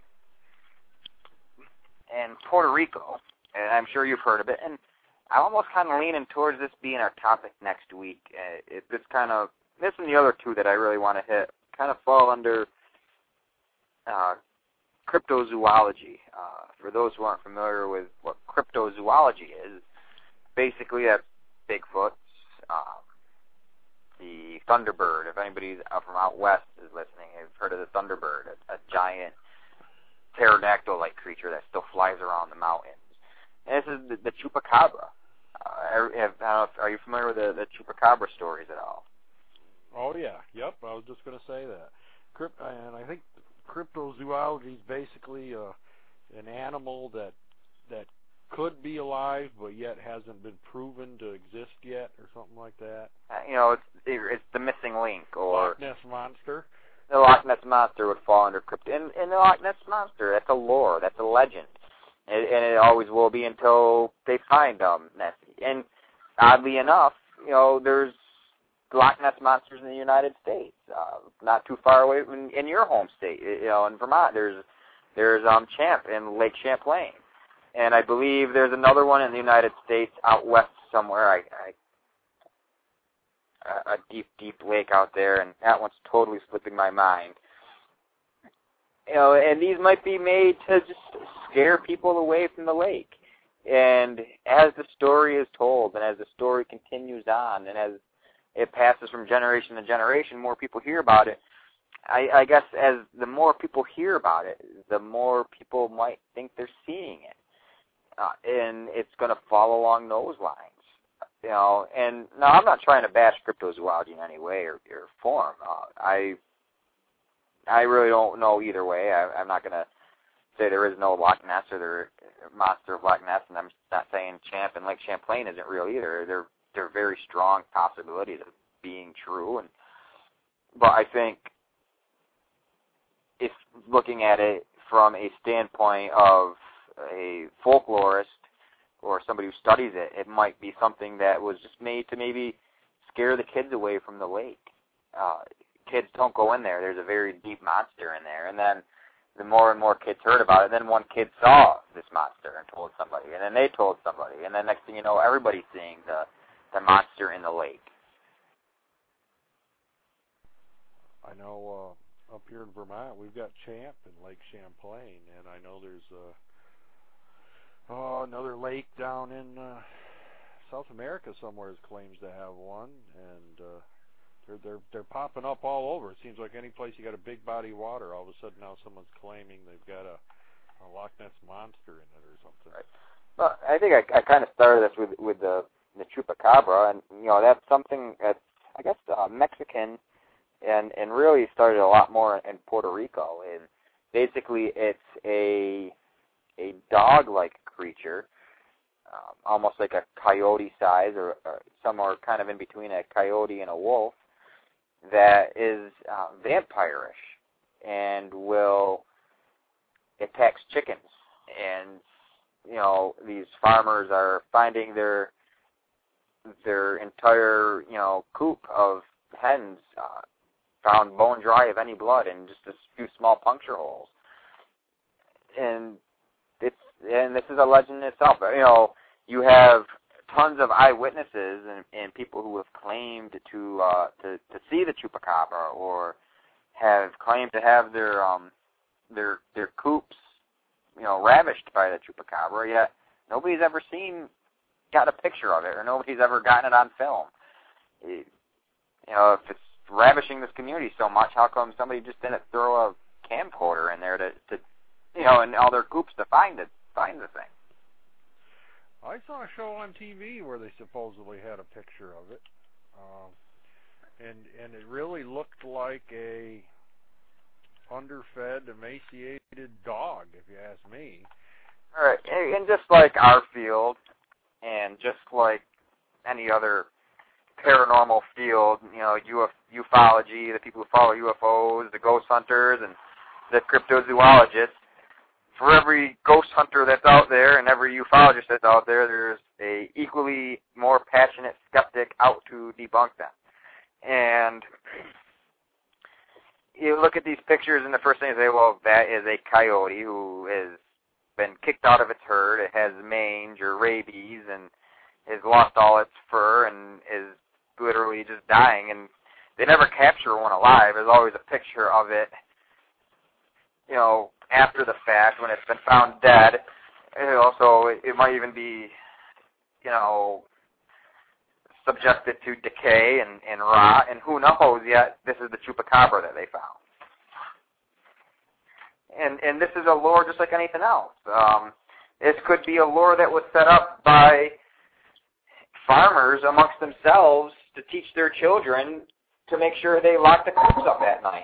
in Puerto Rico, and I'm sure you've heard of it, and I'm almost kind of leaning towards this being our topic next week. This and the other two that I really want to hit kind of fall under cryptozoology. For those who aren't familiar with what cryptozoology is, basically that's Bigfoot, the Thunderbird. If anybody from out west is listening, has heard of the Thunderbird, a giant pterodactyl-like creature that still flies around the mountains. And this is the Chupacabra. Are you familiar with the Chupacabra stories at all? Oh, yeah. Yep, I was just going to say that. And I think cryptozoology is basically an animal that could be alive, but yet hasn't been proven to exist yet, or something like that. It's the missing link, or Loch Ness Monster. The Loch Ness Monster would fall under crypto. And the Loch Ness Monster, that's a lore, that's a legend, and it always will be until they find Nessie. And oddly enough, there's Loch Ness Monsters in the United States, not too far away in your home state. In Vermont, there's Champ in Lake Champlain. And I believe there's another one in the United States out west somewhere. A deep, deep lake out there, and that one's totally slipping my mind. And these might be made to just scare people away from the lake. And as the story is told, and as the story continues on, and as it passes from generation to generation, more people hear about it. I guess as the more people hear about it, the more people might think they're seeing it. And it's going to fall along those lines. And now I'm not trying to bash cryptozoology in any way or form. I really don't know either way. I'm not going to say there is no Loch Ness or the monster of Loch Ness, and I'm not saying Champ and Lake Champlain isn't real either. They're very strong possibilities of being true. But I think if looking at it from a standpoint of a folklorist or somebody who studies it, it might be something that was just made to maybe scare the kids away from the lake. Kids don't go in there. There's a very deep monster in there. And then the more and more kids heard about it, then one kid saw this monster and told somebody, and then they told somebody, and then next thing you know, everybody's seeing the monster in the lake. I know up here in Vermont, we've got Champ in Lake Champlain, and I know there's another lake down in South America somewhere claims to have one, and they're popping up all over. It seems like any place you got a big body of water, all of a sudden now someone's claiming they've got a Loch Ness monster in it or something. Right. Well, I think I kind of started this with the chupacabra, and that's something that I guess Mexican and really started a lot more in Puerto Rico. And basically, it's a dog-like creature, almost like a coyote size, or somewhere kind of in between a coyote and a wolf, that is vampirish and will attacks chickens. And these farmers are finding their entire coop of hens found bone dry of any blood and just a few small puncture holes. And this is a legend in itself. You have tons of eyewitnesses and people who have claimed to see the chupacabra or have claimed to have their coops ravished by the chupacabra, yet nobody's ever got a picture of it, or nobody's ever gotten it on film. If it's ravishing this community so much, how come somebody just didn't throw a camcorder in there to in all their coops to find the thing? I saw a show on TV where they supposedly had a picture of it, and it really looked like a underfed, emaciated dog, if you ask me. All right, and just like our field, and just like any other paranormal field, ufology, the people who follow UFOs, the ghost hunters, and the cryptozoologists, for every ghost hunter that's out there and every ufologist that's out there, there's a equally more passionate skeptic out to debunk them. And you look at these pictures, and the first thing you say, well, that is a coyote who has been kicked out of its herd. It has mange or rabies and has lost all its fur and is literally just dying. And they never capture one alive. There's always a picture of it, after the fact when it's been found dead. So it might even be, subjected to decay and rot, and who knows yet this is the chupacabra that they found. And this is a lure just like anything else. This could be a lure that was set up by farmers amongst themselves to teach their children to make sure they lock the coops up at night.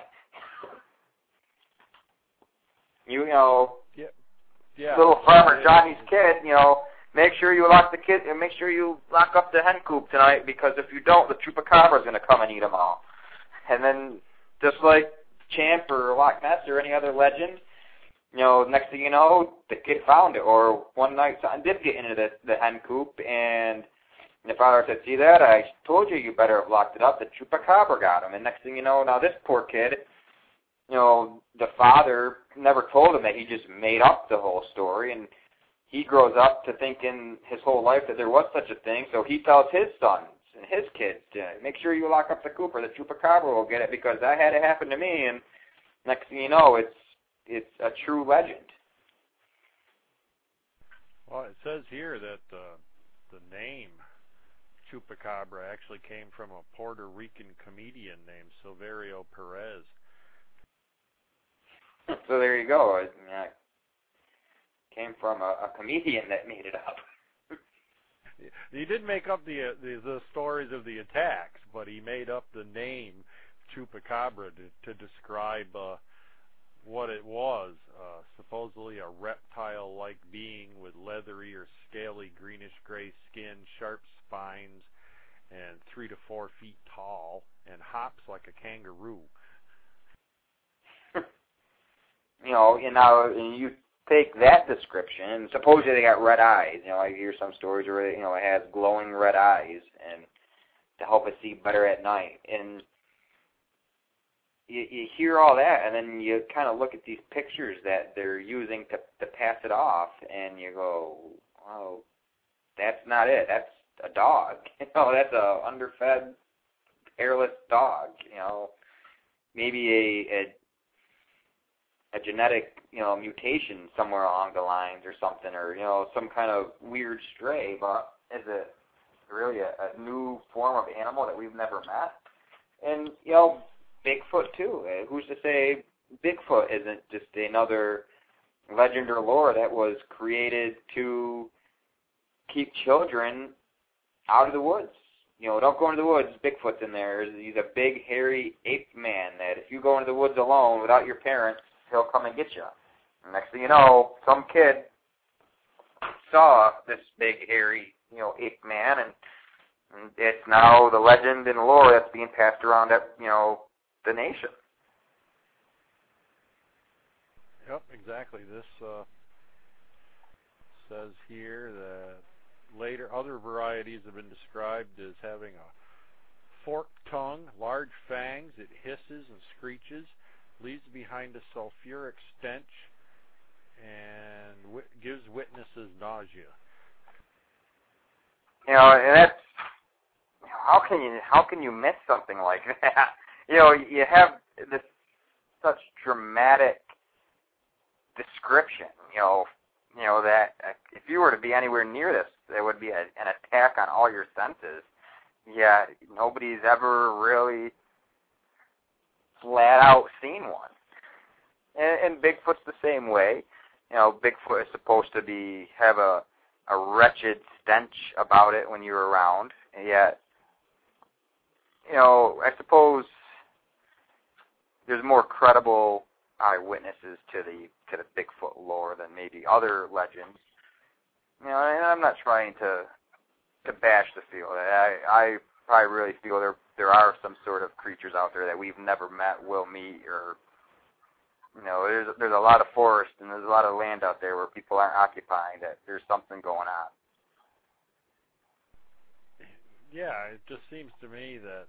Little farmer Johnny's kid, make sure you lock up the hen coop tonight, because if you don't, the chupacabra's going to come and eat them all. And then, just like Champ or Loch Ness or any other legend, next thing you know, the kid found it. Or one night, something did get into the hen coop, and the father said, "See that? I told you better have locked it up. The chupacabra got him." And next thing you know, now this poor kid, the father never told him that. He just made up the whole story, and he grows up to thinking his whole life that there was such a thing, so he tells his sons and his kids to make sure you lock up the coop or the chupacabra will get it, because that had to happen to me. And next thing you know, it's a true legend. Well, it says here that the name chupacabra actually came from a Puerto Rican comedian named Silverio Perez. So there you go. It came from a comedian that made it up. He didn't make up the stories of the attacks, but he made up the name chupacabra to describe what it was. Supposedly a reptile-like being with leathery or scaly greenish-gray skin, sharp spines, and 3 to 4 feet tall, and hops like a kangaroo. And you take that description, and supposedly they got red eyes. I hear some stories where it has glowing red eyes, and to help it see better at night. And you hear all that, and then you kind of look at these pictures that they're using to pass it off, and you go, "Oh, that's not it. That's a dog. That's a underfed, hairless dog. Maybe a genetic, mutation somewhere along the lines or something, or, some kind of weird stray, but is it really a new form of animal that we've never met?" And, Bigfoot, too. Who's to say Bigfoot isn't just another legend or lore that was created to keep children out of the woods? Don't go into the woods. Bigfoot's in there. He's a big, hairy ape man that if you go into the woods alone without your parents, he'll come and get you. And next thing you know, some kid saw this big, hairy, ape man, and it's now the legend and lore that's being passed around at, the nation. Yep, exactly. This says here that later other varieties have been described as having a forked tongue, large fangs, it hisses and screeches, leaves behind a sulfuric stench, and gives witnesses nausea. And that's, how can you miss something like that? You have this such dramatic description, that if you were to be anywhere near this, there would be an attack on all your senses. Yeah, nobody's ever really flat out seen one. And Bigfoot's the same way. Bigfoot is supposed to have a wretched stench about it when you're around. And yet, I suppose there's more credible eyewitnesses to the Bigfoot lore than maybe other legends. And I'm not trying to bash the field. I probably really feel there are some sort of creatures out there that we've never met, will meet, or there's a lot of forest and there's a lot of land out there where people aren't occupying, that there's something going on. Yeah, it just seems to me that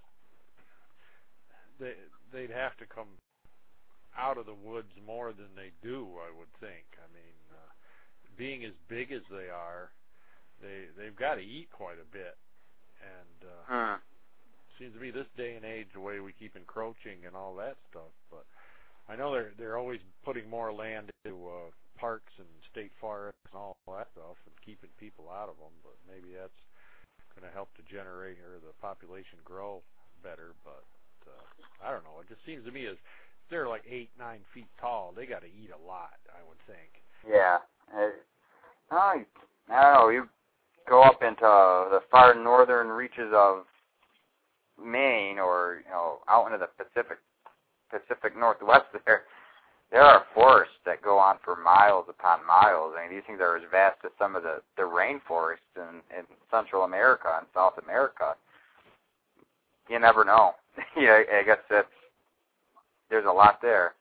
they'd have to come out of the woods more than they do, I would think. I mean, being as big as they are, they've got to eat quite a bit. And seems to me this day and age, the way we keep encroaching and all that stuff. But I know they're always putting more land into parks and state forests and all that stuff and keeping people out of them. But maybe that's going to help to generate or the population grow better. But I don't know. It just seems to me as they're like 8-9 feet tall. They got to eat a lot, I would think. Yeah. I don't know. You go up into the far northern reaches of Maine, or out into the Pacific Northwest. There are forests that go on for miles upon miles. I mean, these things are as vast as some of the rainforests in Central America and South America. You never know. Yeah, I guess there's a lot there.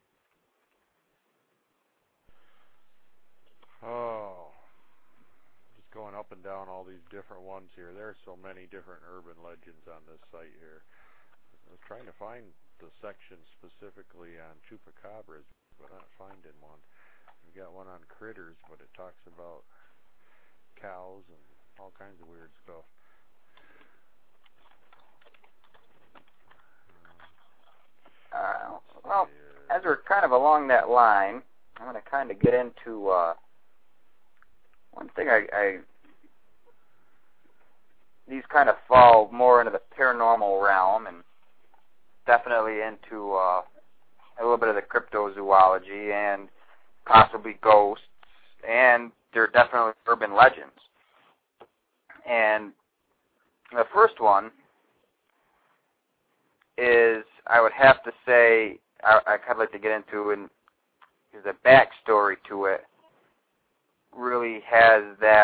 Oh, just going up and down all these different ones here. There are so many different urban legends on this site here. I was trying to find the section specifically on chupacabras, but I'm not finding one. We've got one on critters, but it talks about cows and all kinds of weird stuff. Well, as we're kind of along that line, I'm going to kind of get into one thing. These kind of fall more into the paranormal realm, and definitely into a little bit of the cryptozoology and possibly ghosts, and they're definitely urban legends. And the first one is, I would have to say, I kind of like to get into, and the backstory to it really has that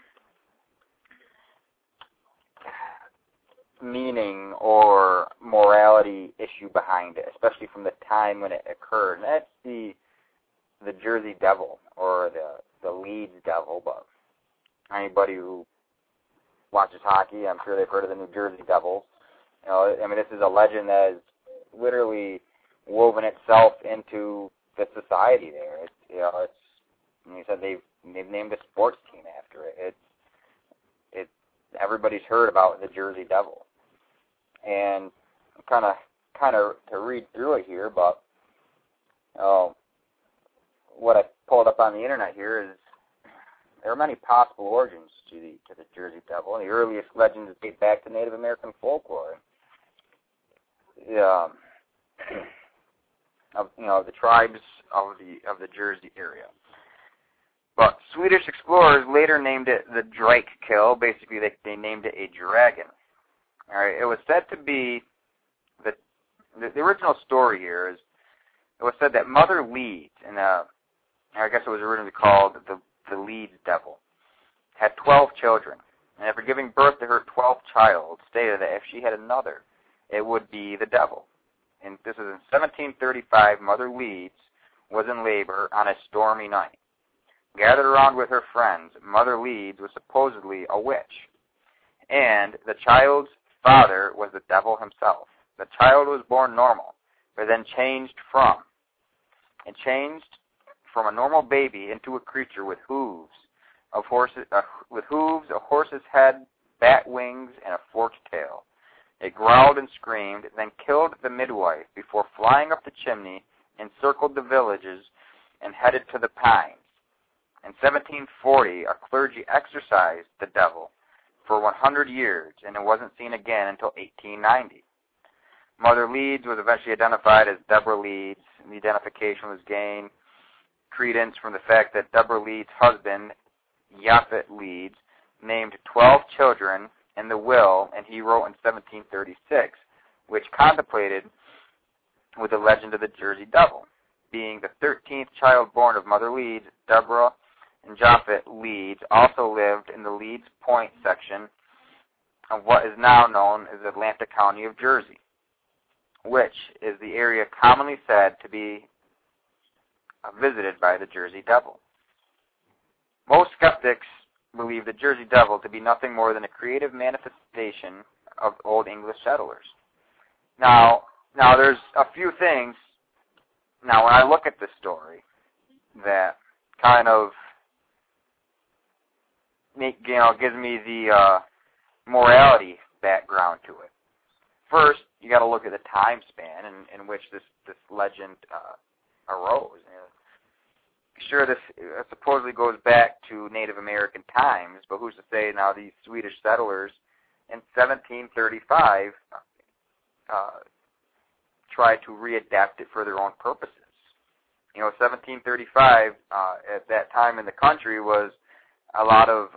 meaning or morality issue behind it, especially from the time when it occurred. And that's the Jersey Devil, or the Leeds Devil. But anybody who watches hockey, I'm sure they've heard of the New Jersey Devils. I mean, this is a legend that has literally woven itself into the society there. It's and you said they've named a sports team after it. It's everybody's heard about the Jersey Devil, and kind of to read through it here, but what I pulled up on the internet here is there are many possible origins to the Jersey Devil. The earliest legends date back to Native American folklore. the tribes of the Jersey area. But Swedish explorers later named it the Drakekill. Basically, they named it a dragon. All right, it was said to be the original story here is it was said that Mother Leeds, and I guess it was originally called the Leeds Devil, had 12 children, and after giving birth to her 12th child, stated that if she had another, it would be the devil. And this is in 1735. Mother Leeds was in labor on a stormy night. Gathered around with her friends, Mother Leeds was supposedly a witch, and the child's father was the devil himself. The child was born normal, but then changed from a normal baby into a creature with hooves, a horse's head, bat wings, and a forked tail. It growled and screamed, then killed the midwife before flying up the chimney, encircled the villages, and headed to the pines. In 1740, a clergy exorcised the devil for 100 years, and it wasn't seen again until 1890. Mother Leeds was eventually identified as Deborah Leeds, and the identification was gained credence from the fact that Deborah Leeds' husband, Japhet Leeds, named 12 children in the will, and he wrote in 1736, which contemplated with the legend of the Jersey Devil. Being the 13th child born of Mother Leeds, Deborah and Japhet Leeds also lived in the Leeds Point section of what is now known as Atlanta County of Jersey, which is the area commonly said to be visited by the Jersey Devil. Most skeptics believe the Jersey Devil to be nothing more than a creative manifestation of Old English settlers. Now there's a few things. Now, when I look at this story, that kind of gives me the morality background to it. First, you got to look at the time span in which this legend arose. Sure, this supposedly goes back to Native American times, but who's to say now these Swedish settlers in 1735 tried to readapt it for their own purposes. 1735 at that time in the country was a lot of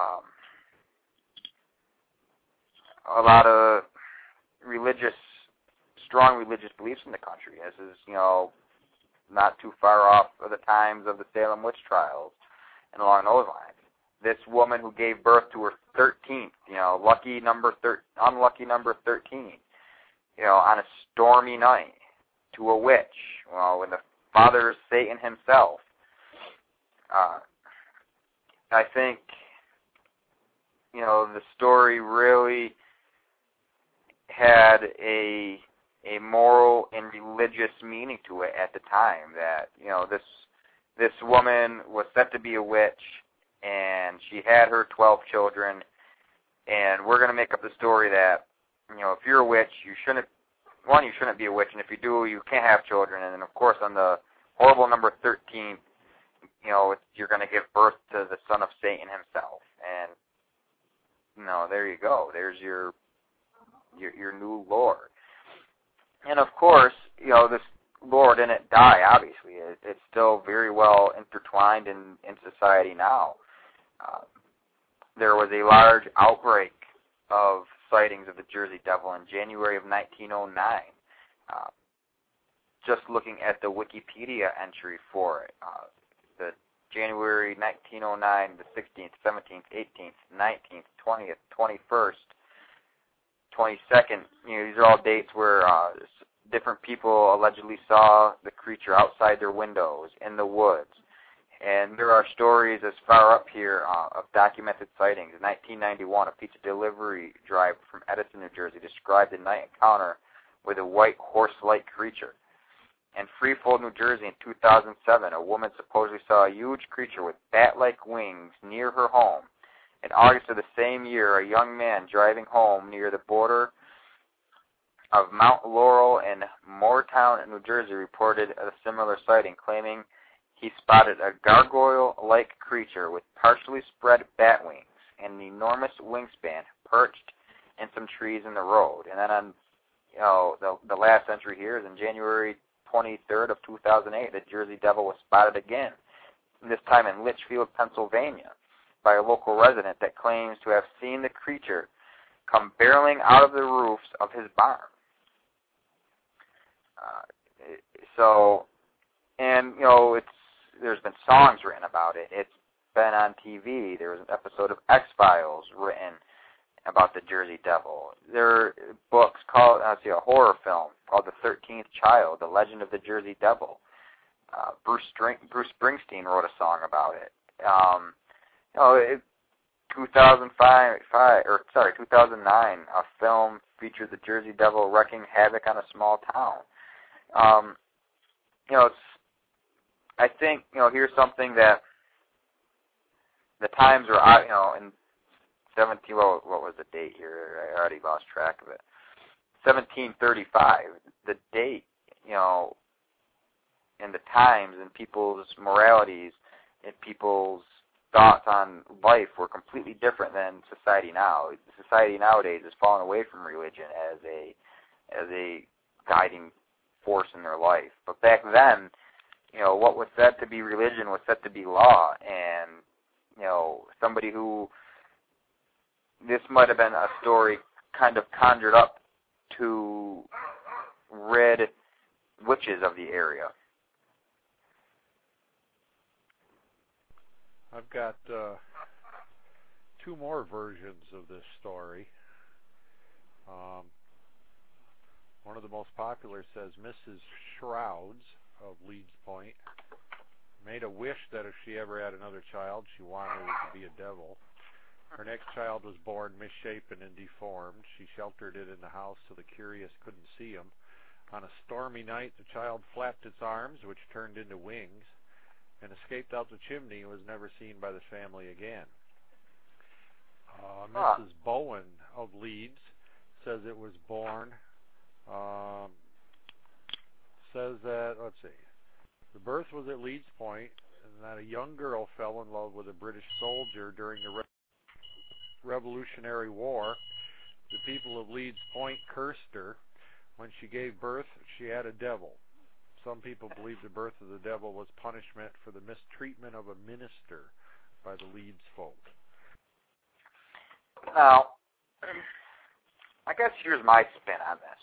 strong religious beliefs in the country. This is, not too far off of the times of the Salem witch trials and along those lines. This woman who gave birth to her 13th, unlucky number 13, on a stormy night to a witch, when the father is Satan himself. I think, the story really had a moral and religious meaning to it at the time, that, this woman was said to be a witch, and she had her 12 children, and we're going to make up the story that, if you're a witch, you shouldn't be a witch, and if you do, you can't have children, and then, of course, on the horrible number 13, you're going to give birth to the son of Satan himself, and, there you go. There's your new Lord. And, of course, this lore didn't die, obviously. It's still very well intertwined in society now. There was a large outbreak of sightings of the Jersey Devil in January of 1909. Just looking at the Wikipedia entry for it, the January 1909, the 16th, 17th, 18th, 19th, 20th, 21st, 22nd, these are all dates where different people allegedly saw the creature outside their windows in the woods. And there are stories as far up here of documented sightings. In 1991, a pizza delivery driver from Edison, New Jersey, described a night encounter with a white horse-like creature. In Freefold, New Jersey, in 2007, a woman supposedly saw a huge creature with bat-like wings near her home. In August of the same year, a young man driving home near the border of Mount Laurel in Moortown, New Jersey, reported a similar sighting, claiming he spotted a gargoyle-like creature with partially spread bat wings and an enormous wingspan perched in some trees in the road. And then on the last entry here is in January 23rd of 2008. The Jersey Devil was spotted again, this time in Litchfield, Pennsylvania, by a local resident that claims to have seen the creature come barreling out of the roofs of his barn. There's been songs written about it. It's been on TV. There was an episode of X-Files written about the Jersey Devil. There are books called, a horror film called The 13th Child, The Legend of the Jersey Devil. Bruce Springsteen wrote a song about it. 2009, a film featured the Jersey Devil wreaking havoc on a small town. I think, here's something that the times were, in 17, what was the date here? I already lost track of it. 1735, the date, and the times and people's moralities and people's thoughts on life were completely different than society now. Society nowadays has fallen away from religion as a guiding force in their life. But back then, what was said to be religion was said to be law, and somebody who, this might have been a story kind of conjured up to rid witches of the area. I've got two more versions of this story. One of the most popular says Mrs. Shrouds of Leeds Point made a wish that if she ever had another child, she wanted it to be a devil. Her next child was born misshapen and deformed. She sheltered it in the house so the curious couldn't see him. On a stormy night, the child flapped its arms, which turned into wings, and escaped out the chimney and was never seen by the family again. Mrs. Bowen of Leeds says it was born. Says that, let's see, the birth was at Leeds Point, and that a young girl fell in love with a British soldier during the Revolutionary War. The people of Leeds Point cursed her. When she gave birth, she had a devil. Some people believe the birth of the devil was punishment for the mistreatment of a minister by the Leeds folk. Now, I guess here's my spin on this.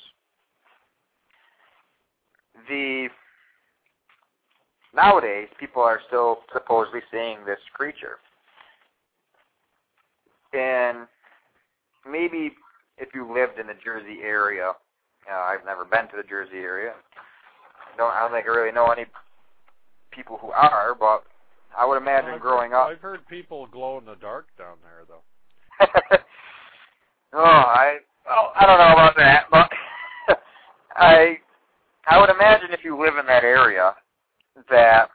Nowadays, people are still supposedly seeing this creature. And maybe if you lived in the Jersey area, I've never been to the Jersey area. I don't think I really know any people who are, but I would imagine growing up. I've heard people glow in the dark down there, though. I don't know about that, but I would imagine if you live in that area that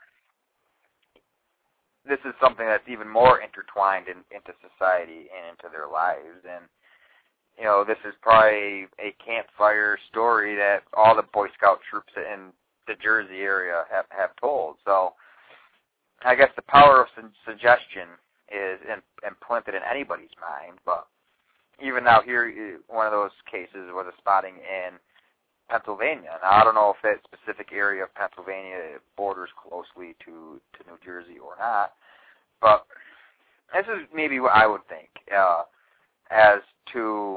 this is something that's even more intertwined into society and into their lives. And, this is probably a campfire story that all the Boy Scout troops in the Jersey area have told. So I guess the power of suggestion is implanted in anybody's mind. But even now here, one of those cases was a spotting in Pennsylvania. Now, I don't know if that specific area of Pennsylvania borders closely to New Jersey or not, but this is maybe what I would think as to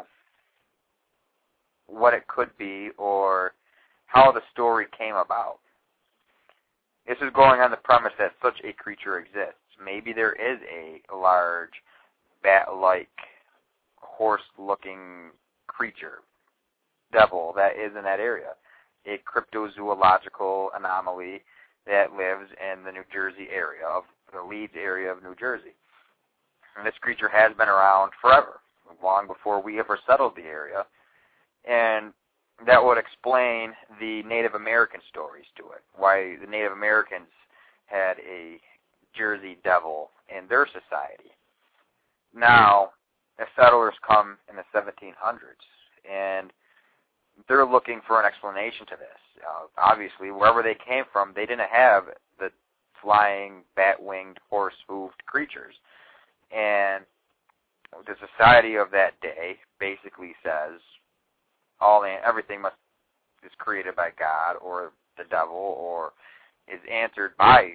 what it could be or how the story came about. This is going on the premise that such a creature exists. Maybe there is a large, bat-like, horse-looking creature, devil, that is in that area, a cryptozoological anomaly that lives in the New Jersey area, of the Leeds area of New Jersey. And this creature has been around forever, long before we ever settled the area, and that would explain the Native American stories to it, why the Native Americans had a Jersey devil in their society. Now, the settlers come in the 1700s, and they're looking for an explanation to this. Obviously, wherever they came from, they didn't have the flying, bat-winged, horse-hooved creatures. And the society of that day basically says, everything is created by God or the devil or is answered by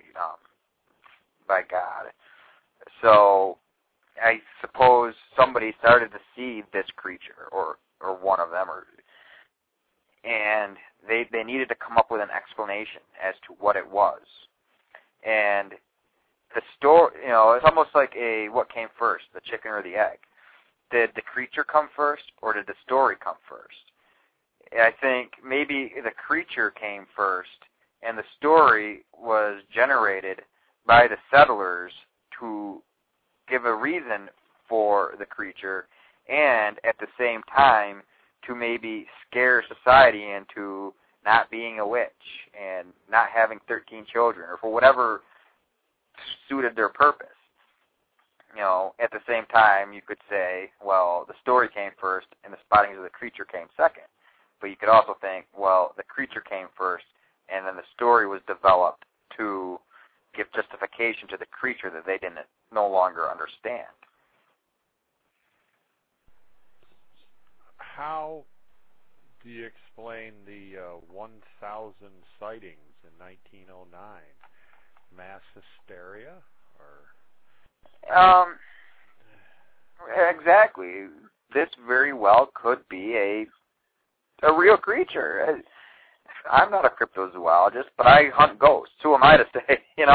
God. So I suppose somebody started to see this creature or one of them, and they needed to come up with an explanation as to what it was. And the story, it's almost like what came first, the chicken or the egg? Did the creature come first, or did the story come first? I think maybe the creature came first, and the story was generated by the settlers to give a reason for the creature, and at the same time to maybe scare society into not being a witch and not having 13 children, or for whatever suited their purpose. At the same time, you could say, well, the story came first and the spottings of the creature came second. But you could also think, well, the creature came first and then the story was developed to give justification to the creature that they didn't no longer understand. How do you explain the 1,000 sightings in 1909? Mass hysteria, or? Exactly. This very well could be a real creature. I'm not a cryptozoologist, but I hunt ghosts. Who am I to say?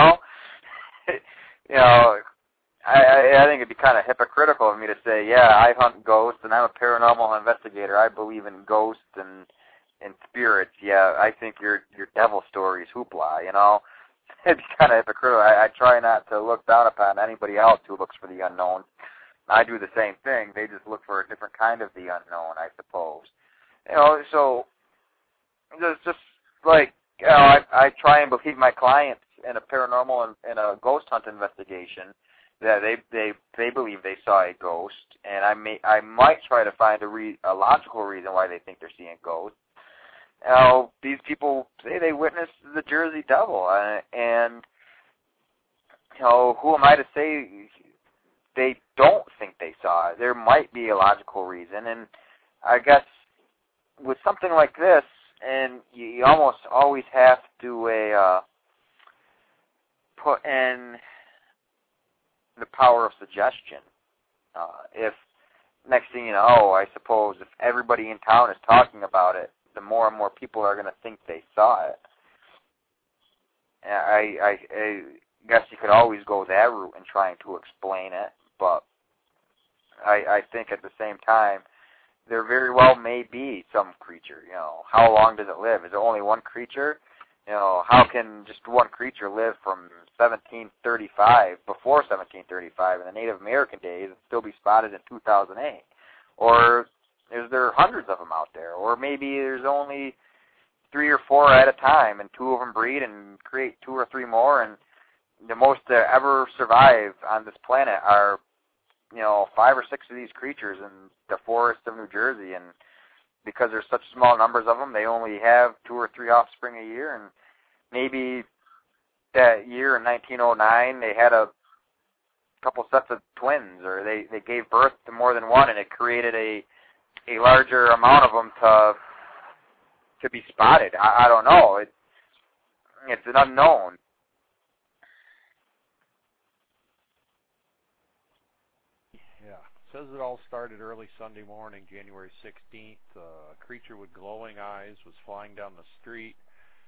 I think it'd be kind of hypocritical of me to say, yeah, I hunt ghosts and I'm a paranormal investigator. I believe in ghosts and spirits. Yeah, I think your devil story is hoopla. It'd be kind of hypocritical. I try not to look down upon anybody else who looks for the unknown. I do the same thing. They just look for a different kind of the unknown, I suppose. So it's just like, I try and believe my clients in a paranormal and a ghost hunt investigation that they believe they saw a ghost, and I might try to find a logical reason why they think they're seeing ghosts. These people say they witnessed the Jersey Devil, and who am I to say they don't think they saw it? There might be a logical reason, and I guess with something like this, and you almost always have to put in the power of suggestion. If next thing you know, I suppose if everybody in town is talking about it, the more and more people are going to think they saw it. I guess you could always go that route in trying to explain it, but I think at the same time, there very well may be some creature. How long does it live? Is it only one creature? How can just one creature live from 1735, before 1735, in the Native American days, and still be spotted in 2008? Or is there hundreds of them out there? Or maybe there's only 3 or 4 at a time, and 2 of them breed and create 2 or 3 more, and the most that ever survive on this planet are, 5 or 6 of these creatures in the forests of New Jersey, and because there's such small numbers of them, they only have 2 or 3 offspring a year, and maybe that year in 1909, they had a couple sets of twins, or they gave birth to more than one, and it created a larger amount of them to be spotted. I don't know. It's an unknown. Yeah. It says it all started early Sunday morning, January 16th. A creature with glowing eyes was flying down the street.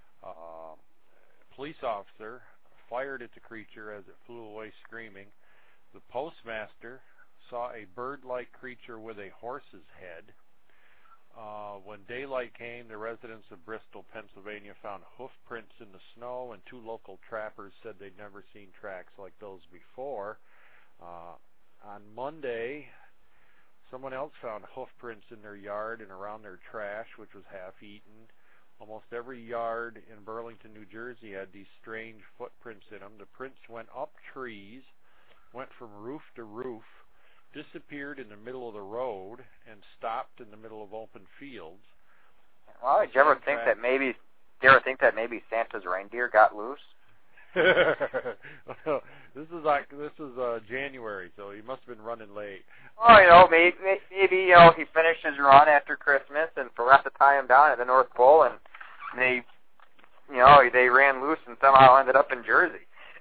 Police officer fired at the creature as it flew away screaming. The postmaster saw a bird-like creature with a horse's head. When daylight came, the residents of Bristol, Pennsylvania found hoof prints in the snow, and 2 local trappers said they'd never seen tracks like those before. On Monday, someone else found hoof prints in their yard and around their trash, which was half-eaten. Almost every yard in Burlington, New Jersey had these strange footprints in them. The prints went up trees, went from roof to roof, disappeared in the middle of the road, and stopped in the middle of open fields. Well, did you ever think that maybe Santa's reindeer got loose? This is January, so he must have been running late. Oh, maybe he finished his run after Christmas and forgot to tie him down at the North Pole, and they ran loose and somehow ended up in Jersey.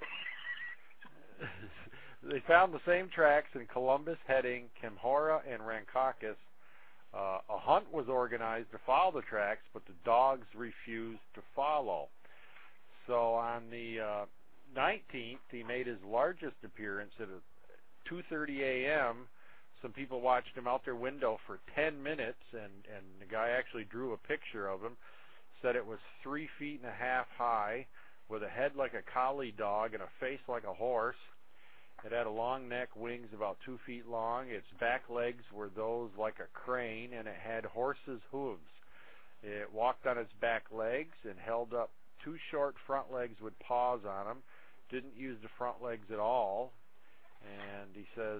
They found the same tracks in Columbus, Heading, Kimhora, and Rancocas. A hunt was organized to follow the tracks, but the dogs refused to follow. So on the 19th, he made his largest appearance at 2:30 a.m. Some people watched him out their window for 10 minutes, and the guy actually drew a picture of him, said it was 3.5 feet high, with a head like a collie dog and a face like a horse. It had a long neck, wings about 2 feet long. Its back legs were those like a crane, and it had horse's hooves. It walked on its back legs and held up 2 short front legs with paws on them. Didn't use the front legs at all. And he says,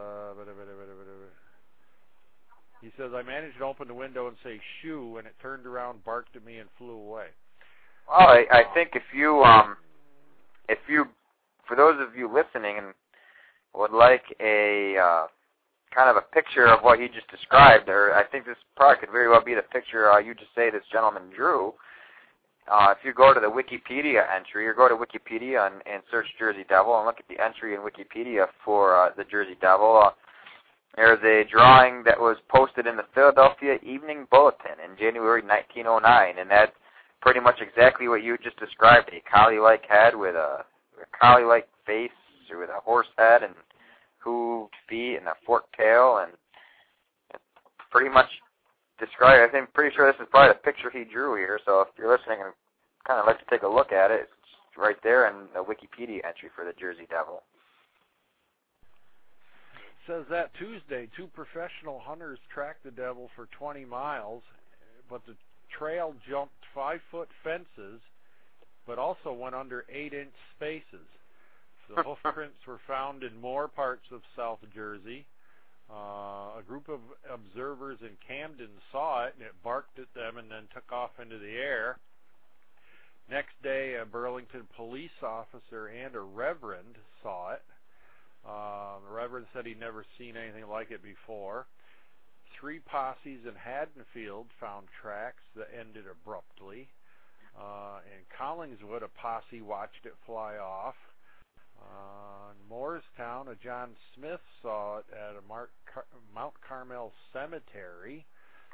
I managed to open the window and say shoo, and it turned around, barked at me, and flew away. Well, I think if you, for those of you listening and would like a kind of a picture of what he just described, or I think this probably could very well be the picture you just say this gentleman drew. If you go to the Wikipedia entry, or go to Wikipedia and search Jersey Devil and look at the entry in Wikipedia for the Jersey Devil, there's a drawing that was posted in the Philadelphia Evening Bulletin in January 1909, and that's pretty much exactly what you just described, a collie-like head with a collie-like face, or with a horse head and hooved feet and a forked tail, and pretty much described. I think pretty sure this is probably the picture he drew here. So if you're listening and kind of like to take a look at it, it's right there in the Wikipedia entry for the Jersey Devil. It says that Tuesday, 2 professional hunters tracked the devil for 20 miles, but the trail jumped 5-foot fences, but also went under 8-inch spaces. The hoof prints were found in more parts of South Jersey. A group of observers in Camden saw it, and it barked at them and then took off into the air. Next day, a Burlington police officer and a reverend saw it. The reverend said he'd never seen anything like it before. 3 posses in Haddonfield found tracks that ended abruptly. In Collingswood, a posse watched it fly off. In Moorestown, a John Smith saw it at a Mount Carmel cemetery.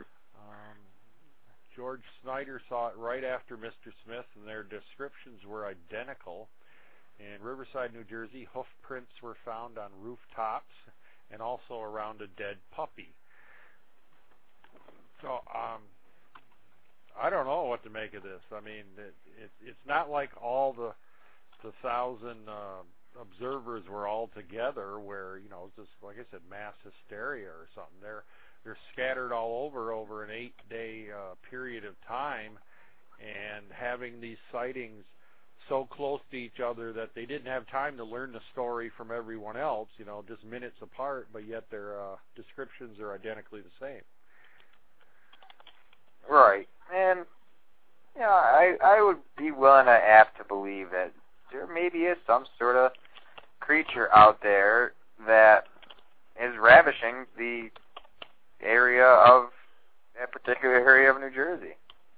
George Snyder saw it right after Mr. Smith, and their descriptions were identical. In Riverside, New Jersey, hoof prints were found on rooftops and also around a dead puppy. So, I don't know what to make of this. I mean, it's not like all the 1,000 observers were all together where, just like I said, mass hysteria or something. They're scattered all over an 8-day period of time, and having these sightings so close to each other that they didn't have time to learn the story from everyone else, just minutes apart, but yet their descriptions are identically the same. Right. And, I would be willing to apt to believe that there maybe is some sort of creature out there that is ravishing the area of that particular area of New Jersey.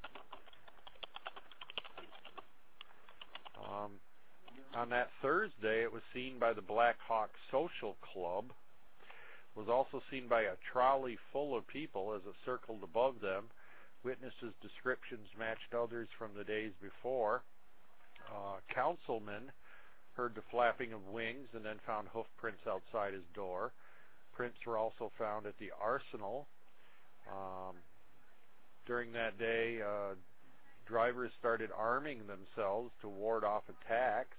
On that Thursday, it was seen by the Black Hawk Social Club. Was also seen by a trolley full of people as it circled above them. Witnesses' descriptions matched others from the days before. Councilman heard the flapping of wings and then found hoof prints outside his door. Prints were also found at the Arsenal. During that day, drivers started arming themselves to ward off attacks.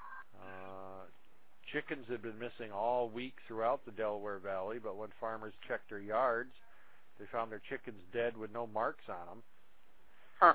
Chickens had been missing all week throughout the Delaware Valley, but when farmers checked their yards, they found their chickens dead with no marks on them. Huh.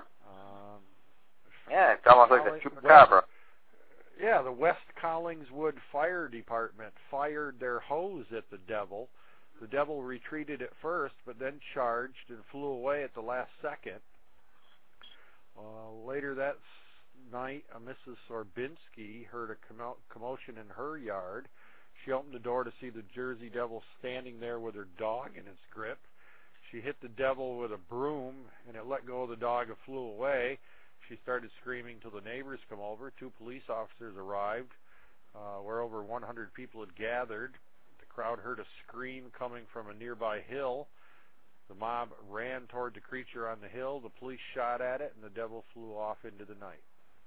It's almost like a chupacabra. The West Collingswood Fire Department fired their hose at the devil. The devil retreated at first, but then charged and flew away at the last second. Later that night, Mrs. Sorbinski heard a commotion in her yard. She opened the door to see the Jersey Devil standing there with her dog in its grip. She hit the devil with a broom, and it let go of the dog and flew away. She started screaming till the neighbors come over. 2 police officers arrived, where over 100 people had gathered. The crowd heard a scream coming from a nearby hill. The mob ran toward the creature on the hill. The police shot at it, and the devil flew off into the night.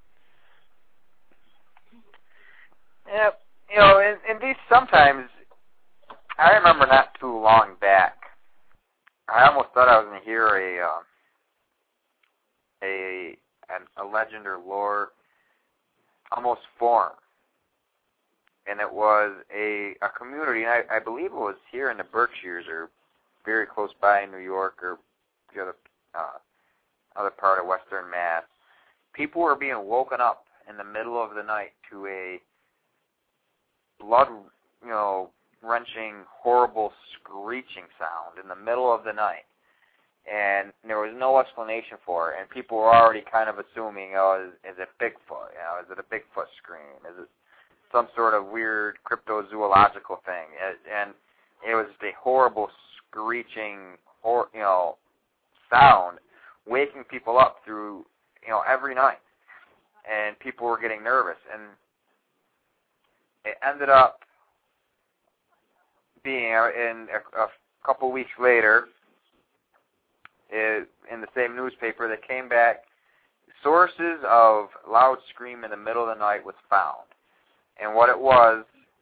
Yep. You know, and these sometimes, I remember not too long back, I almost thought I was going to hear a legend or lore almost form. And it was a community, and I believe it was here in the Berkshires or very close by in New York or the other part of Western Mass. People were being woken up in the middle of the night to a blood, wrenching, horrible screeching sound in the middle of the night. And there was no explanation for it, and people were already kind of assuming, is it Bigfoot? Is it a Bigfoot scream? Is it some sort of weird cryptozoological thing? And it was just a horrible screeching, sound, waking people up through, every night. And people were getting nervous, and it ended up being in a couple weeks later, in the same newspaper that came back, sources of loud scream in the middle of the night was found. And what it was,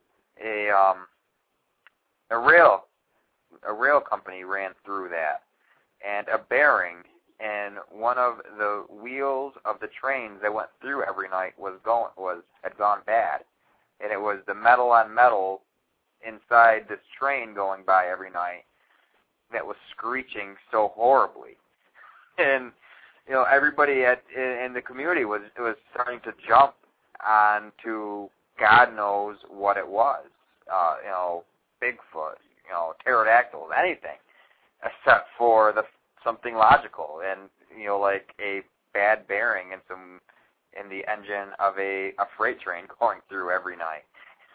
a rail company ran through that, and a bearing in one of the wheels of the trains that went through every night had gone bad. And it was the metal on metal inside this train going by every night that was screeching so horribly. And, everybody in the community was starting to jump onto God knows what it was. Bigfoot, pterodactyls, anything, except for something logical and, like a bad bearing in the engine of a freight train going through every night.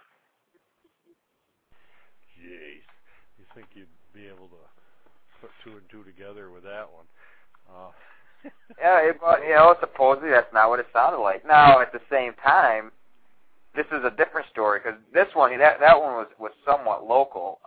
Jeez. You think you'd be able to put 2 and 2 together with that one? Yeah, supposedly that's not what it sounded like. Now, at the same time, this is a different story, because this one, that one was somewhat local.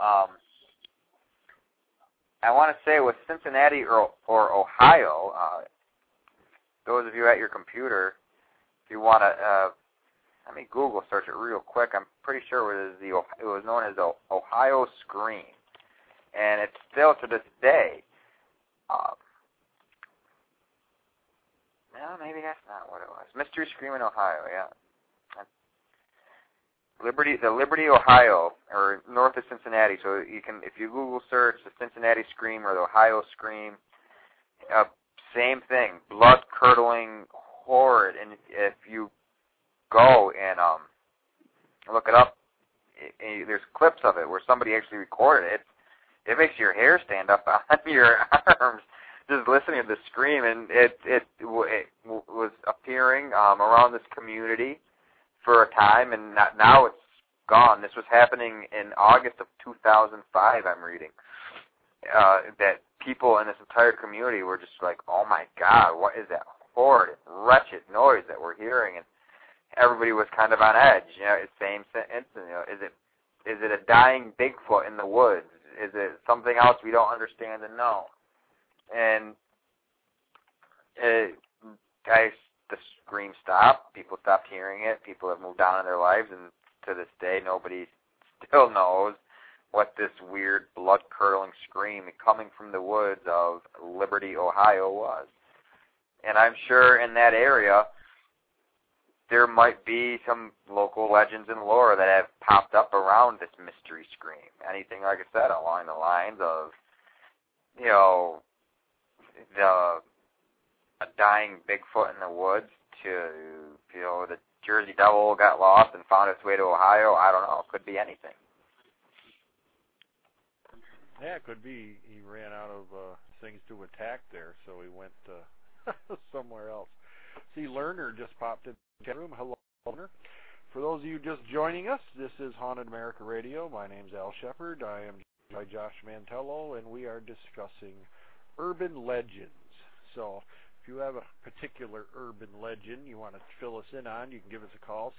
I want to say it was Cincinnati or Ohio. Those of you at your computer, if you want to, let me Google search it real quick. I'm pretty sure it was known as the Ohio Scream, and it's still to this day. No, maybe that's not what it was. Mystery Scream in Ohio, yeah. The Liberty, Ohio, or north of Cincinnati. So you can, if you Google search the Cincinnati Scream or the Ohio Scream, same thing, blood-curdling, horrid. And if you go and look it up, there's clips of it where somebody actually recorded it. It makes your hair stand up on your arms just listening to the scream. And it was appearing around this community for a time, and now it's gone. This was happening in August of 2005, I'm reading, that people in this entire community were just like, oh my God, what is that horrid, wretched noise that we're hearing? And everybody was kind of on edge. Same incident. Is it a dying Bigfoot in the woods? Is it something else we don't understand and know? And the scream stopped. People stopped hearing it. People have moved on in their lives, and to this day, nobody still knows what this weird, blood-curdling scream coming from the woods of Liberty, Ohio was. And I'm sure in that area, there might be some local legends and lore that have popped up around this mystery scream. Anything, like I said, along the lines of, a dying Bigfoot in the woods to, the Jersey Devil got lost and found its way to Ohio. I don't know. It could be anything. Yeah, it could be he ran out of things to attack there, so he went somewhere else. See, Lerner just popped in the chat room. Hello, Lerner. For those of you just joining us, this is Haunted America Radio. My name's Al Shepard. I am joined by Josh Mantello, and we are discussing urban legends. So if you have a particular urban legend you want to fill us in on, you can give us a call,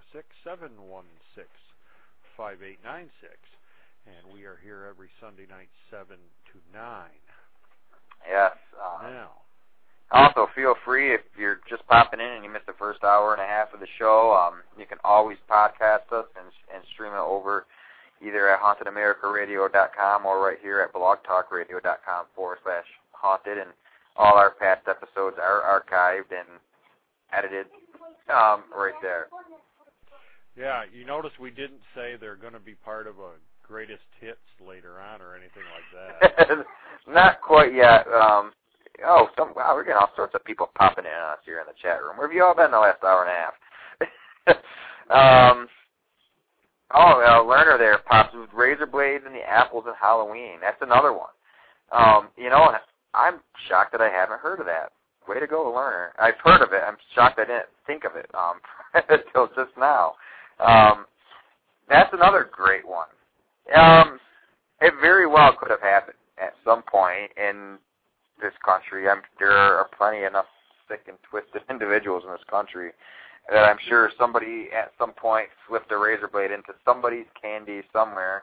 646-716-5896. And we are here every Sunday night, 7 to 9. Yes. Now. Also, feel free, if you're just popping in and you missed the first hour and a half of the show, you can always podcast us and stream it over either at HauntedAmericaRadio.com or right here at blogtalkradio.com/haunted. And all our past episodes are archived and edited right there. Yeah, you notice we didn't say they're going to be part of a greatest hits later on or anything like that. Not quite yet. Wow, we're getting all sorts of people popping in on us here in the chat room. Where have you all been the last hour and a half? Lerner there pops with razor blades and the apples and Halloween. That's another one. And I'm shocked that I haven't heard of that. Way to go, Lerner. I've heard of it. I'm shocked I didn't think of it until just now. That's another great one. It very well could have happened at some point in this country. There are plenty enough sick and twisted individuals in this country that I'm sure somebody at some point slipped a razor blade into somebody's candy somewhere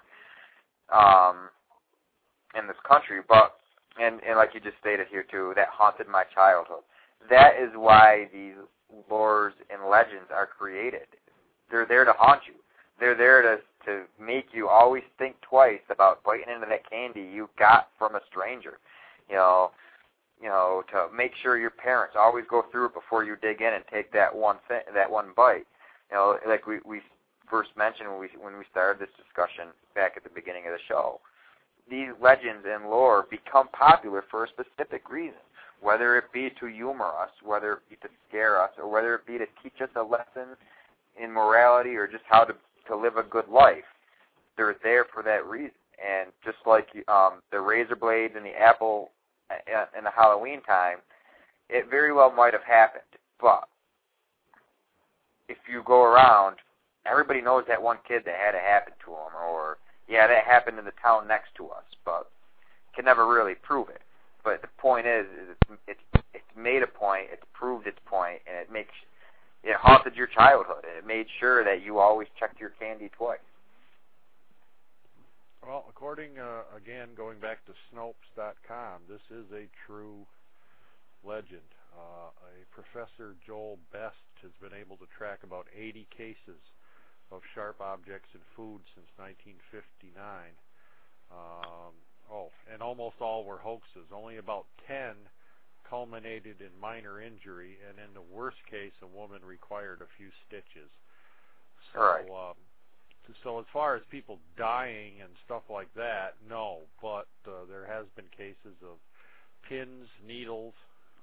in this country. But and like you just stated here too, that haunted my childhood. That is why these lores and legends are created. They're there to haunt you. They're there to make you always think twice about biting into that candy you got from a stranger. To make sure your parents always go through it before you dig in and take that one bite. Like we first mentioned when we started this discussion back at the beginning of the show. These legends and lore become popular for a specific reason, whether it be to humor us, whether it be to scare us, or whether it be to teach us a lesson in morality or just how to live a good life. They're there for that reason. And just like the razor blades and the apple in the Halloween time, it very well might have happened. But if you go around, everybody knows that one kid that had it happen to him, or, yeah, that happened in the town next to us, but can never really prove it. But the point is it's made a point, it's proved its point, and it haunted your childhood, and it made sure that you always checked your candy twice. Well, according, again, going back to Snopes.com, this is a true legend. A Professor Joel Best has been able to track about 80 cases of sharp objects in food since 1959. And almost all were hoaxes. Only about 10 culminated in minor injury, and in the worst case, a woman required a few stitches. So, right. So as far as people dying and stuff like that, no. But there has been cases of pins, needles,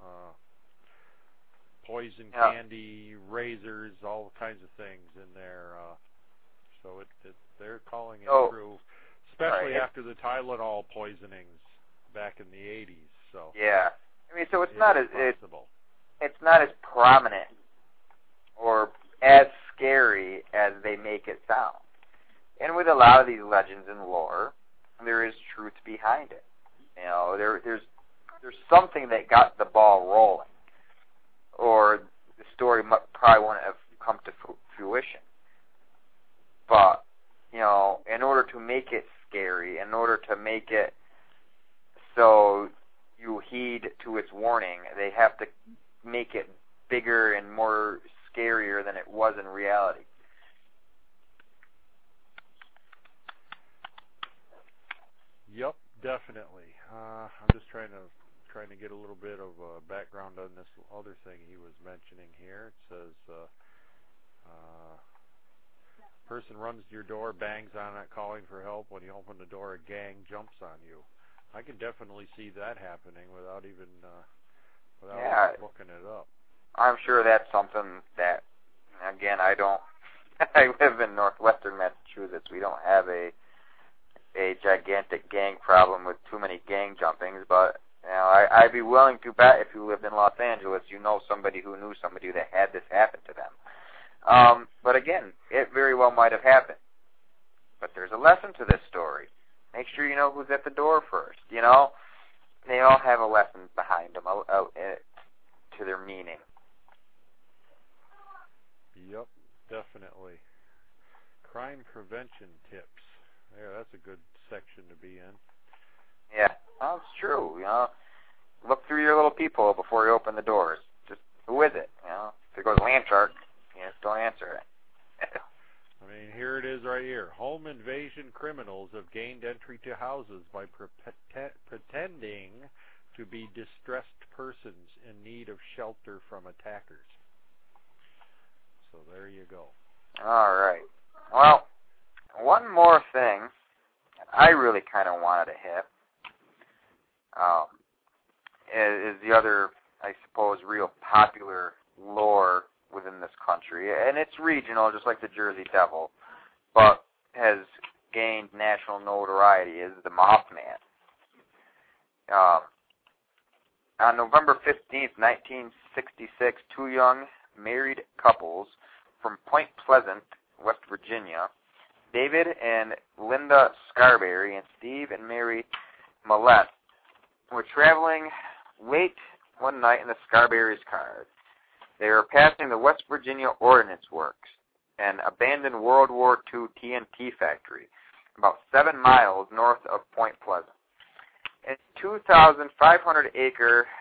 poison candy, razors, all kinds of things in there. So they're calling it true, especially after the Tylenol poisonings back in the 80s. So yeah, I mean, so it's not as prominent or as scary as they make it sound. And with a lot of these legends and lore, there is truth behind it. There's something that got the ball rolling, or the story probably wouldn't have come to fruition. But in order to make it scary, in order to make it so you heed to its warning, they have to make it bigger and more scarier than it was in reality. Yep, definitely. I'm just trying to get a little bit of background on this other thing he was mentioning here. It says, person runs to your door, bangs on it, calling for help. When you open the door, a gang jumps on you. I can definitely see that happening without even looking it up. I'm sure that's something that, again, I live in northwestern Massachusetts. We don't have a gigantic gang problem with too many gang jumpings, but I'd be willing to bet if you lived in Los Angeles, you know somebody who knew somebody that had this happen to them. But again, it very well might have happened. But there's a lesson to this story. Make sure you know who's at the door first. They all have a lesson behind them to their meaning. Yep, definitely. Crime prevention tips. Yeah, that's a good section to be in. Yeah, well, it's true. Look through your little peephole before you open the doors. Just who is it? If it goes land shark, just don't answer it. I mean, here it is right here. Home invasion criminals have gained entry to houses by pretending to be distressed persons in need of shelter from attackers. So there you go. All right. Well, one more thing I really kind of wanted to hit is the other, I suppose, real popular lore within this country, and it's regional, just like the Jersey Devil, but has gained national notoriety, is the Mothman. On November 15th, 1966, two young married couples from Point Pleasant, West Virginia, David and Linda Scarberry and Steve and Mary Millette, were traveling late one night in the Scarberry's car. They were passing the West Virginia Ordnance Works, an abandoned World War II TNT factory, about 7 miles north of Point Pleasant. A 2,500-acre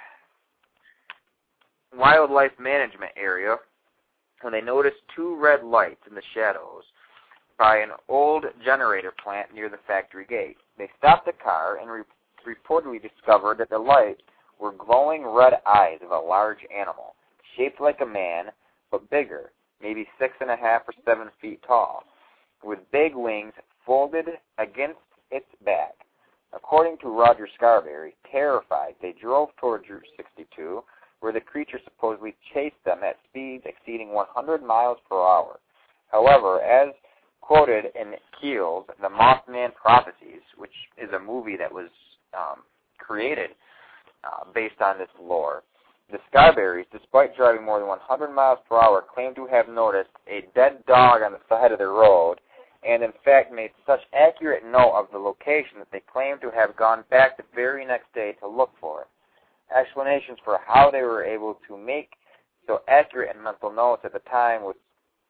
wildlife management area, when they noticed two red lights in the shadows by an old generator plant near the factory gate. They stopped the car and reportedly discovered that the lights were glowing red eyes of a large animal, shaped like a man, but bigger, maybe 6.5 or 7 feet tall, with big wings folded against its back. According to Roger Scarberry, terrified, they drove towards Route 62, where the creature supposedly chased them at speeds exceeding 100 miles per hour. However, as quoted in Keel's The Mothman Prophecies, which is a movie that was created based on this lore, the Scarberries, despite driving more than 100 miles per hour, claimed to have noticed a dead dog on the side of the road, and in fact made such accurate note of the location that they claimed to have gone back the very next day to look for it. Explanations for how they were able to make so accurate and mental notes at the time with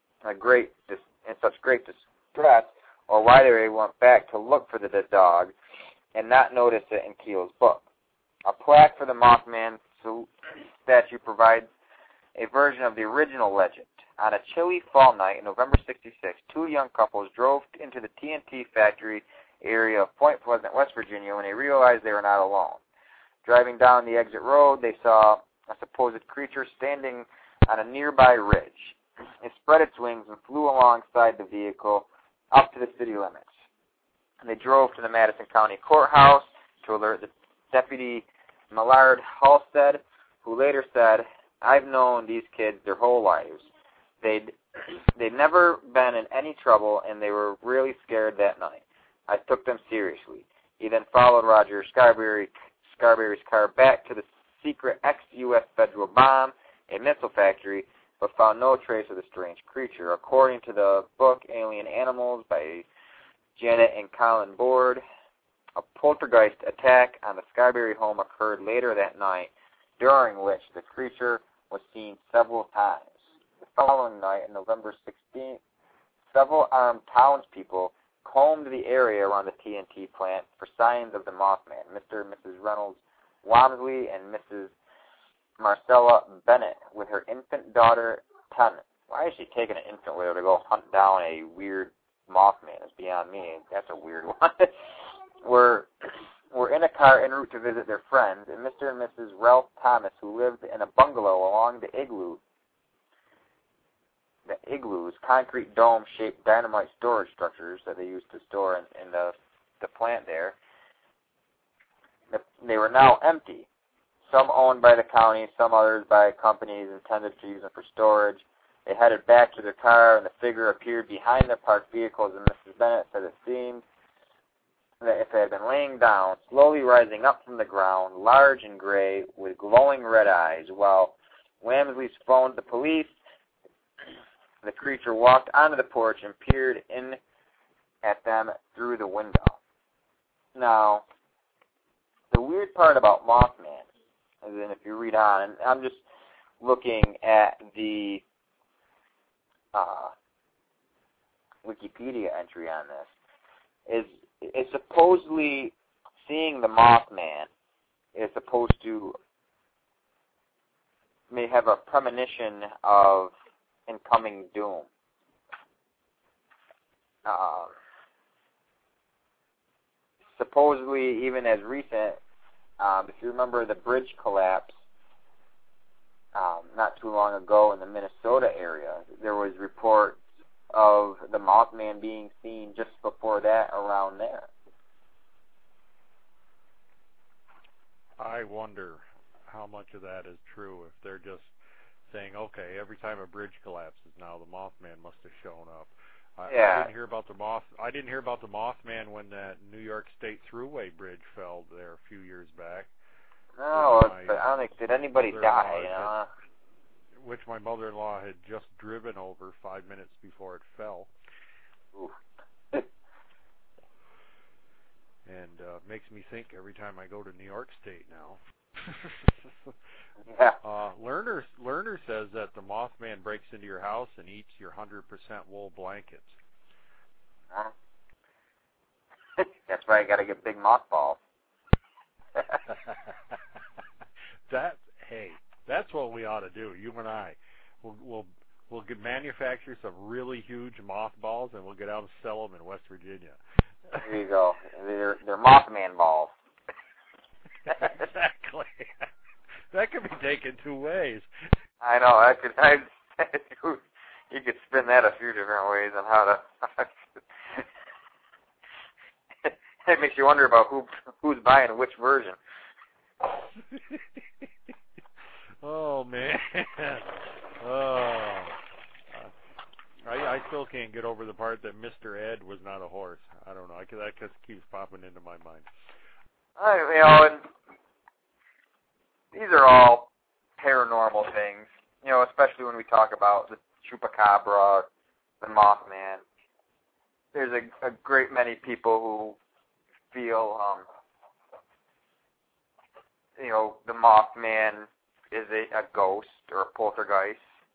such great distress, or why they went back to look for the dead dog and not notice it in Keel's book. A plaque for the Mothman statue provides a version of the original legend. On a chilly fall night in November 66, two young couples drove into the TNT factory area of Point Pleasant, West Virginia, when they realized they were not alone. Driving down the exit road, they saw a supposed creature standing on a nearby ridge. It spread its wings and flew alongside the vehicle up to the city limits. They drove to the Madison County Courthouse to alert the Deputy Millard Halstead, who later said, "I've known these kids their whole lives. They'd never been in any trouble, and they were really scared that night. I took them seriously." He then followed Roger Scarberry's car back to the secret ex-U.S. federal bomb, a missile factory, but found no trace of the strange creature. According to the book Alien Animals by Janet and Colin Board, a poltergeist attack on the Scarberry home occurred later that night, during which the creature was seen several times. The following night, on November 16th, several armed townspeople combed the area around the TNT plant for signs of the Mothman. Mr. and Mrs. Reynolds Walmsley and Mrs. Marcella Bennett with her infant daughter, Tennant. Why is she taking an infant with her to go hunt down a weird Mothman? It's beyond me. That's a weird one. were in a car en route to visit their friends, and Mr. and Mrs. Ralph Thomas, who lived in a bungalow along the igloos, concrete dome-shaped dynamite storage structures that they used to store in the plant there. They were now empty, some owned by the county, some others by companies intended to use them for storage. They headed back to their car, and the figure appeared behind their parked vehicles, and Mrs. Bennett said it seemed that if it had been laying down, slowly rising up from the ground, large and gray, with glowing red eyes. While Wamsley phoned the police, the creature walked onto the porch and peered in at them through the window. Now, the weird part about Mothman, and then if you read on, and I'm just looking at the Wikipedia entry on this, is supposedly seeing the Mothman is supposed to may have a premonition of incoming doom. Supposedly, even as recent, if you remember the bridge collapse not too long ago in the Minnesota area, there was reports of the Mothman being seen just before that around there. I wonder how much of that is true, if they're just saying, okay, every time a bridge collapses now, the Mothman must have shown up. I didn't hear about the Mothman when that New York State Thruway bridge fell there a few years back. No, I don't think, did anybody die? Which my mother-in-law had just driven over 5 minutes before it fell. Oof. And makes me think every time I go to New York State now. Yeah. Lerner says that the Mothman breaks into your house and eats your 100% wool blankets. That's why I got to get big mothballs. That's what we ought to do. You and I, we'll manufacture some really huge mothballs, and we'll get out and sell them in West Virginia. There you go. They're Mothman balls. Exactly. That could be taken two ways. I know. You could spin that a few different ways on how to. It makes you wonder about who's buying which version. Oh man. Oh. I still can't get over the part that Mr. Ed was not a horse. I don't know. That just keeps popping into my mind. And these are all paranormal things, especially when we talk about the Chupacabra, the Mothman. There's a great many people who feel, the Mothman is a ghost or a poltergeist.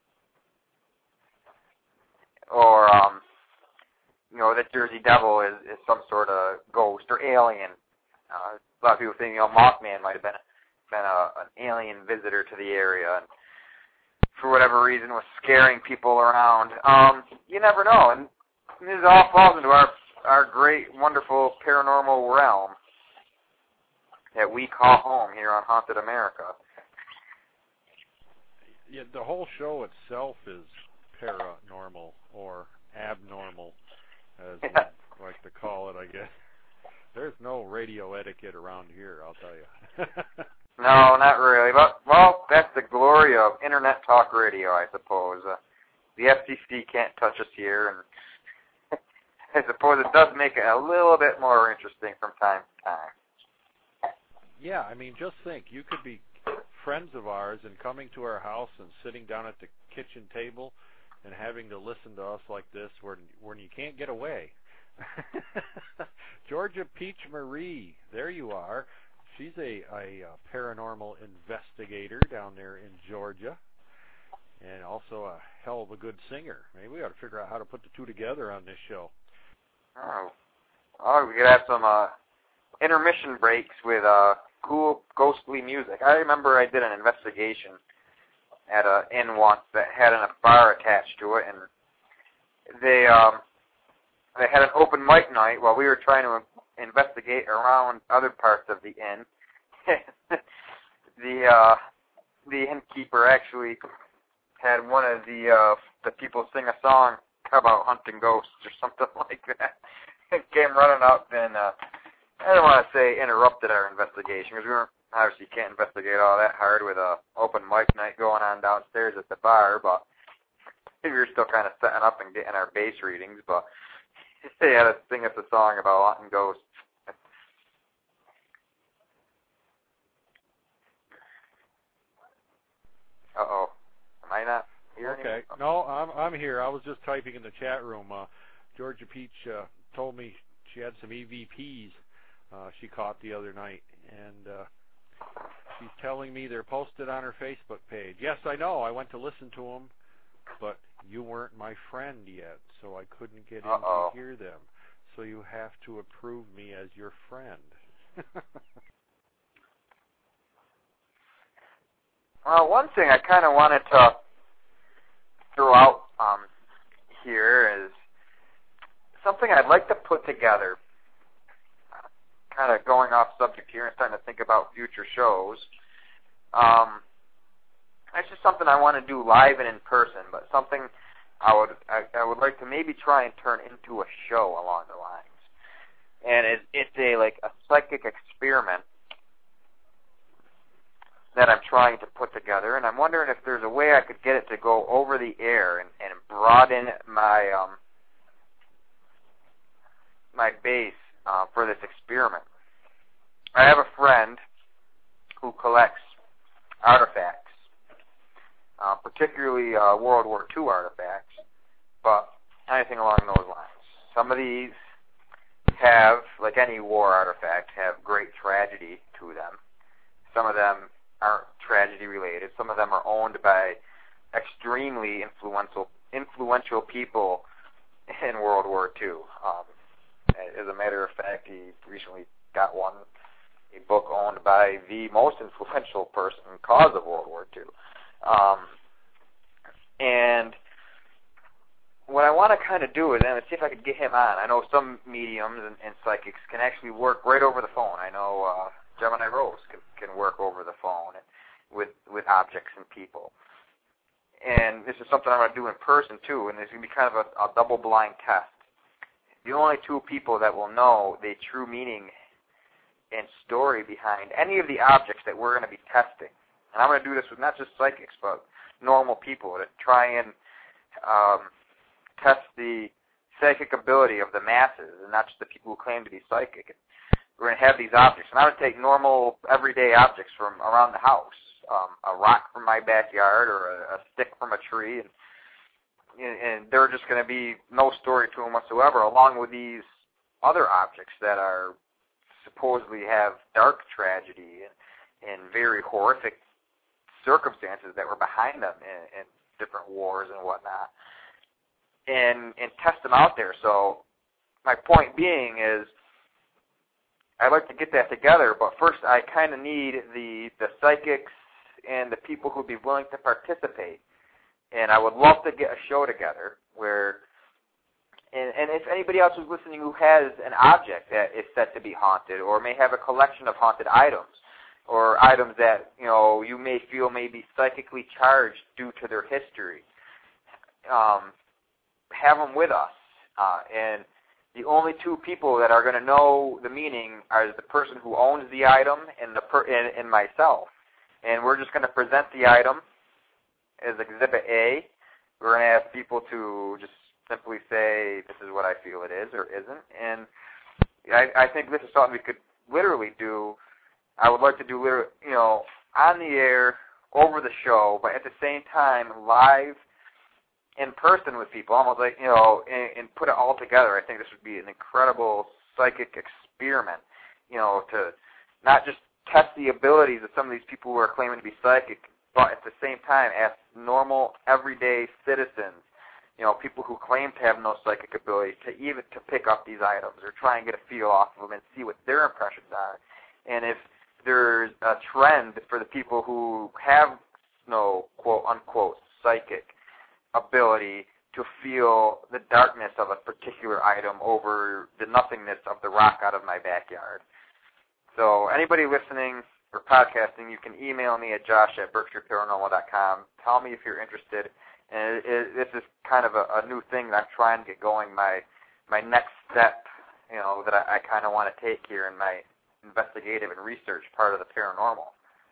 Or, that Jersey Devil is some sort of ghost or alien. A lot of people think, Mothman might have been an alien visitor to the area and for whatever reason was scaring people around. You never know. And this all falls into our great, wonderful paranormal realm that we call home here on Haunted America. Yeah, the whole show itself is paranormal or abnormal, as we like to call it, I guess. There's no radio etiquette around here, I'll tell you. No, not really. But, well, that's the glory of Internet talk radio, I suppose. The FCC can't touch us here, and I suppose it does make it a little bit more interesting from time to time. Yeah, I mean, just think. You could be friends of ours and coming to our house and sitting down at the kitchen table and having to listen to us like this when you can't get away. Georgia Peach Marie, there you are. She's a paranormal investigator down there in Georgia, and also a hell of a good singer. Maybe we ought to figure out how to put the two together on this show. Oh, we could have some intermission breaks with cool, ghostly music. I remember I did an investigation at an inn once that had a bar attached to it, and they had an open mic night while we were trying to investigate around other parts of the inn. The innkeeper actually had one of the people sing a song about hunting ghosts or something like that. It came running up and I don't want to say interrupted our investigation because we weren't, obviously can't investigate all that hard with a open mic night going on downstairs at the bar, but we were still kind of setting up and getting our bass readings, but they had to sing us a song about hunting ghosts. I'm here. I was just typing in the chat room. Georgia Peach told me she had some EVPs she caught the other night, and she's telling me they're posted on her Facebook page. Yes, I know. I went to listen to them, but you weren't my friend yet, so I couldn't get in to hear them. So you have to approve me as your friend. Well, one thing I kind of wanted to throw out here is something I'd like to put together, kind of going off subject here and starting to think about future shows. It's just something I want to do live and in person, but something I would like to maybe try and turn into a show along the lines. And it's a psychic experiment that I'm trying to put together, and I'm wondering if there's a way I could get it to go over the air and broaden my my base for this experiment. I have a friend who collects artifacts, particularly World War II artifacts, but anything along those lines. Some of these have, like any war artifact, have great tragedy to them. Some of them aren't tragedy related. Some of them are owned by extremely influential people in World War II. As a matter of fact, he recently got a book owned by the most influential person in cause of World War II. And what I want to kind of do is, and see if I could get him on. I know some mediums and psychics can actually work right over the phone. I know Gemini Rose can work over the phone with objects and people. And this is something I'm going to do in person, too, and it's going to be kind of a double-blind test. The only two people that will know the true meaning and story behind any of the objects that we're going to be testing. And I'm going to do this with not just psychics, but normal people to try and test the psychic ability of the masses and not just the people who claim to be psychic. We're going to have these objects. And I'm going to take normal, everyday objects from around the house, a rock from my backyard or a stick from a tree, and they're just going to be no story to them whatsoever, along with these other objects that are supposedly have dark tragedy and very horrific circumstances that were behind them in different wars and whatnot, and test them out there. So my point being is I'd like to get that together, but first I kind of need the psychics and the people who'd be willing to participate. And I would love to get a show together where, and if anybody else who's listening who has an object that is said to be haunted, or may have a collection of haunted items, or items that you may feel may be psychically charged due to their history, have them with us. And the only two people that are going to know the meaning are the person who owns the item and myself. And we're just going to present the item as Exhibit A. We're going to have people to just simply say, this is what I feel it is or isn't. And I think this is something we could literally do. I would like to do, on the air, over the show, but at the same time, live in person with people, almost like, and put it all together. I think this would be an incredible psychic experiment, to not just test the abilities of some of these people who are claiming to be psychic, but at the same time ask normal, everyday citizens, people who claim to have no psychic ability, to pick up these items or try and get a feel off of them and see what their impressions are. And if there's a trend for the people who have no quote-unquote psychic ability to feel the darkness of a particular item over the nothingness of the rock out of my backyard. So anybody listening or podcasting, you can email me at josh@berkshireparanormal.com. Tell me if you're interested. And this is kind of a new thing that I'm trying to get going, my next step, that I kind of want to take here in my investigative and research part of the paranormal.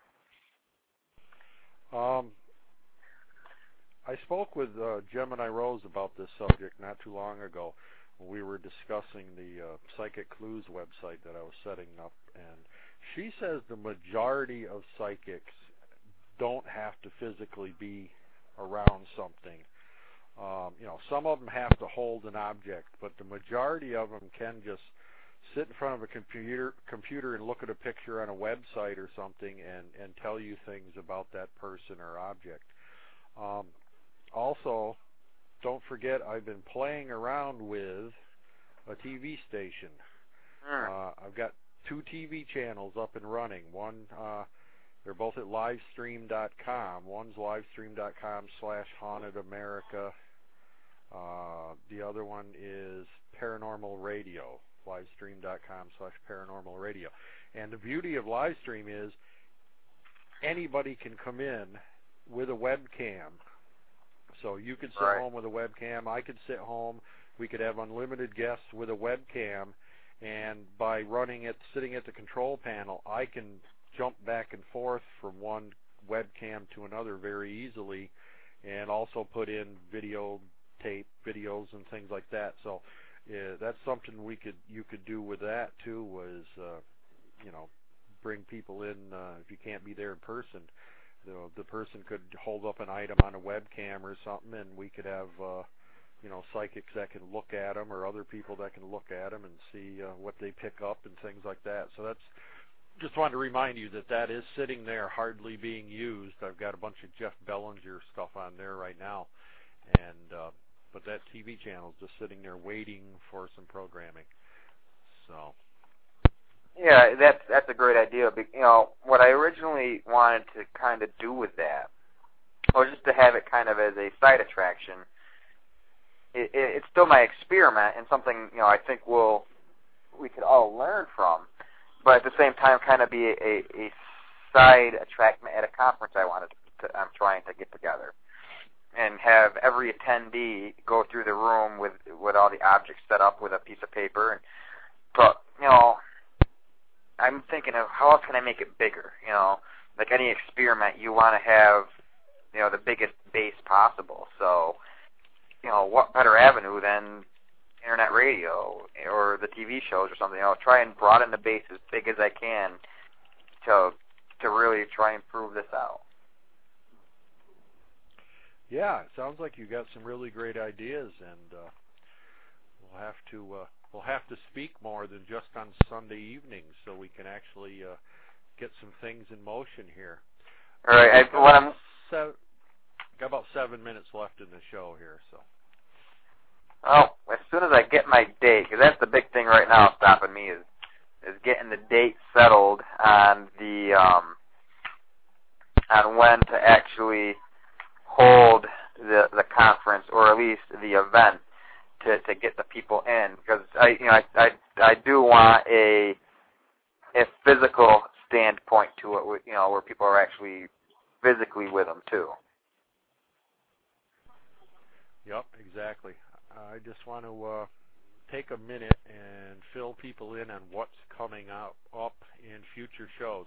I spoke with Gemini Rose about this subject not too long ago. We were discussing the Psychic Clues website that I was setting up, and she says the majority of psychics don't have to physically be around something Some of them have to hold an object, but the majority of them can just sit in front of a computer and look at a picture on a website or something and tell you things about that person or object. Also, don't forget, I've been playing around with a TV station. I've got 2 TV channels up and running. One, they're both at livestream.com. One's livestream.com/HauntedAmerica. The other one is Paranormal Radio, livestream.com/paranormalradio. And the beauty of Livestream is anybody can come in with a webcam. So you could sit home with a webcam. I could sit home. We could have unlimited guests with a webcam. And by sitting at the control panel, I can jump back and forth from one webcam to another very easily, and also put in videotape videos and things like that. So that's something you could do with that too. Was bring people in if you can't be there in person. The person could hold up an item on a webcam or something, and we could have psychics that can look at them, or other people that can look at them and see what they pick up and things like that. So that's just wanted to remind you that is sitting there, hardly being used. I've got a bunch of Jeff Bellinger stuff on there right now, and but that TV channel is just sitting there waiting for some programming. So. Yeah, that's a great idea. What I originally wanted to kind of do with that was just to have it kind of as a side attraction. It's still my experiment and something I think we could all learn from, but at the same time kind of be a side attraction at a conference I'm trying to get together, and have every attendee go through the room with all the objects set up with a piece of paper. But I'm thinking of how else can I make it bigger? Like any experiment, you want to have the biggest base possible. So what better avenue than internet radio or the TV shows or something? Try and broaden the base as big as I can to really try and prove this out. Yeah, it sounds like you got some really great ideas, and we'll have to speak more than just on Sunday evenings, so we can actually get some things in motion here. All right, got about 7 minutes left in the show here, so. Oh, as soon as I get my date, because that's the big thing right now stopping me is getting the date settled on on when to actually hold the conference, or at least the event, to get the people in, because I do want a physical standpoint to it, where people are actually physically with them too. Yep, exactly. I just want to take a minute and fill people in on what's coming up in future shows.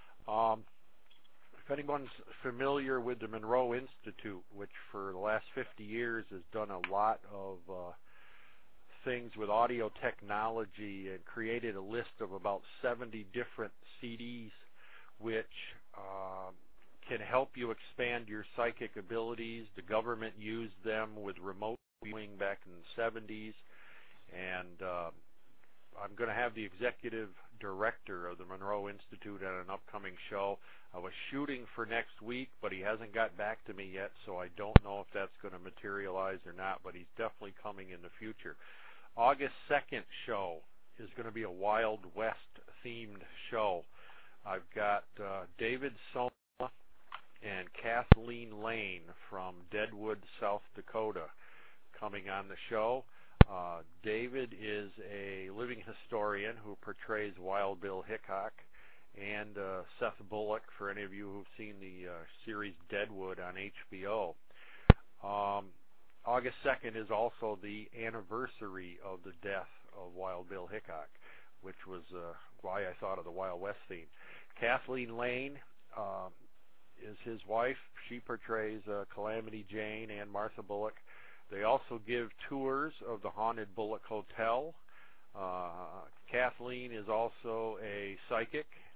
If anyone's familiar with the Monroe Institute, which for the last 50 years has done a lot of things with audio technology and created a list of about 70 different CDs which can help you expand your psychic abilities. The government used them with remote viewing back in the 70s, and I'm going to have the executive director of the Monroe Institute at an upcoming show. I was shooting for next week, but he hasn't got back to me yet, so I don't know if that's going to materialize or not, but he's definitely coming in the future. August 2nd show is going to be a Wild West-themed show. I've got David Soma and Kathleen Lane from Deadwood, South Dakota, coming on the show. David is a living historian who portrays Wild Bill Hickok, and Seth Bullock, for any of you who've seen the series Deadwood on HBO. August 2nd is also the anniversary of the death of Wild Bill Hickok, which was why I thought of the Wild West theme. Kathleen Lane is his wife. She portrays Calamity Jane and Martha Bullock. They also give tours of the Haunted Bullock Hotel. Kathleen is also a psychic,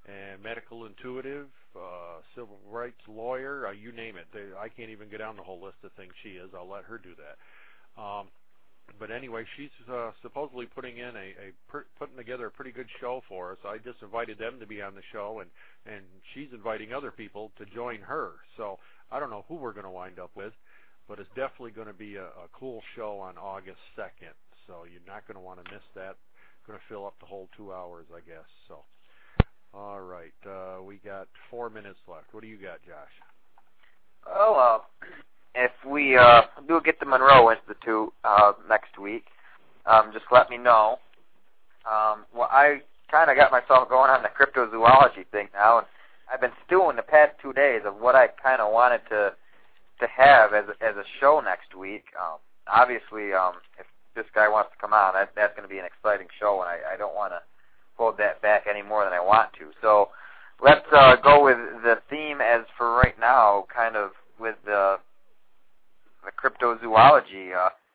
and medical intuitive, civil rights lawyer, you name it. I can't even get down the whole list of things she is. I'll let her do that. But anyway, she's supposedly putting together a pretty good show for us. I just invited them to be on the show, and she's inviting other people to join her. So I don't know who we're going to wind up with, but it's definitely going to be a cool show on August 2nd. So you're not going to want to miss that. Going to fill up the whole 2 hours, I guess. So, all right, we got 4 minutes left. What do you got, Josh? Well, if we do get the Monroe Institute next week, just let me know. Well, I kind of got myself going on the cryptozoology thing now, and I've been stewing the past 2 days of what I kind of wanted to have as a show next week. Obviously, if this guy wants to come on, that's going to be an exciting show, and I don't want to hold that back any more than I want to. So let's go with the theme as for right now, kind of with the cryptozoology,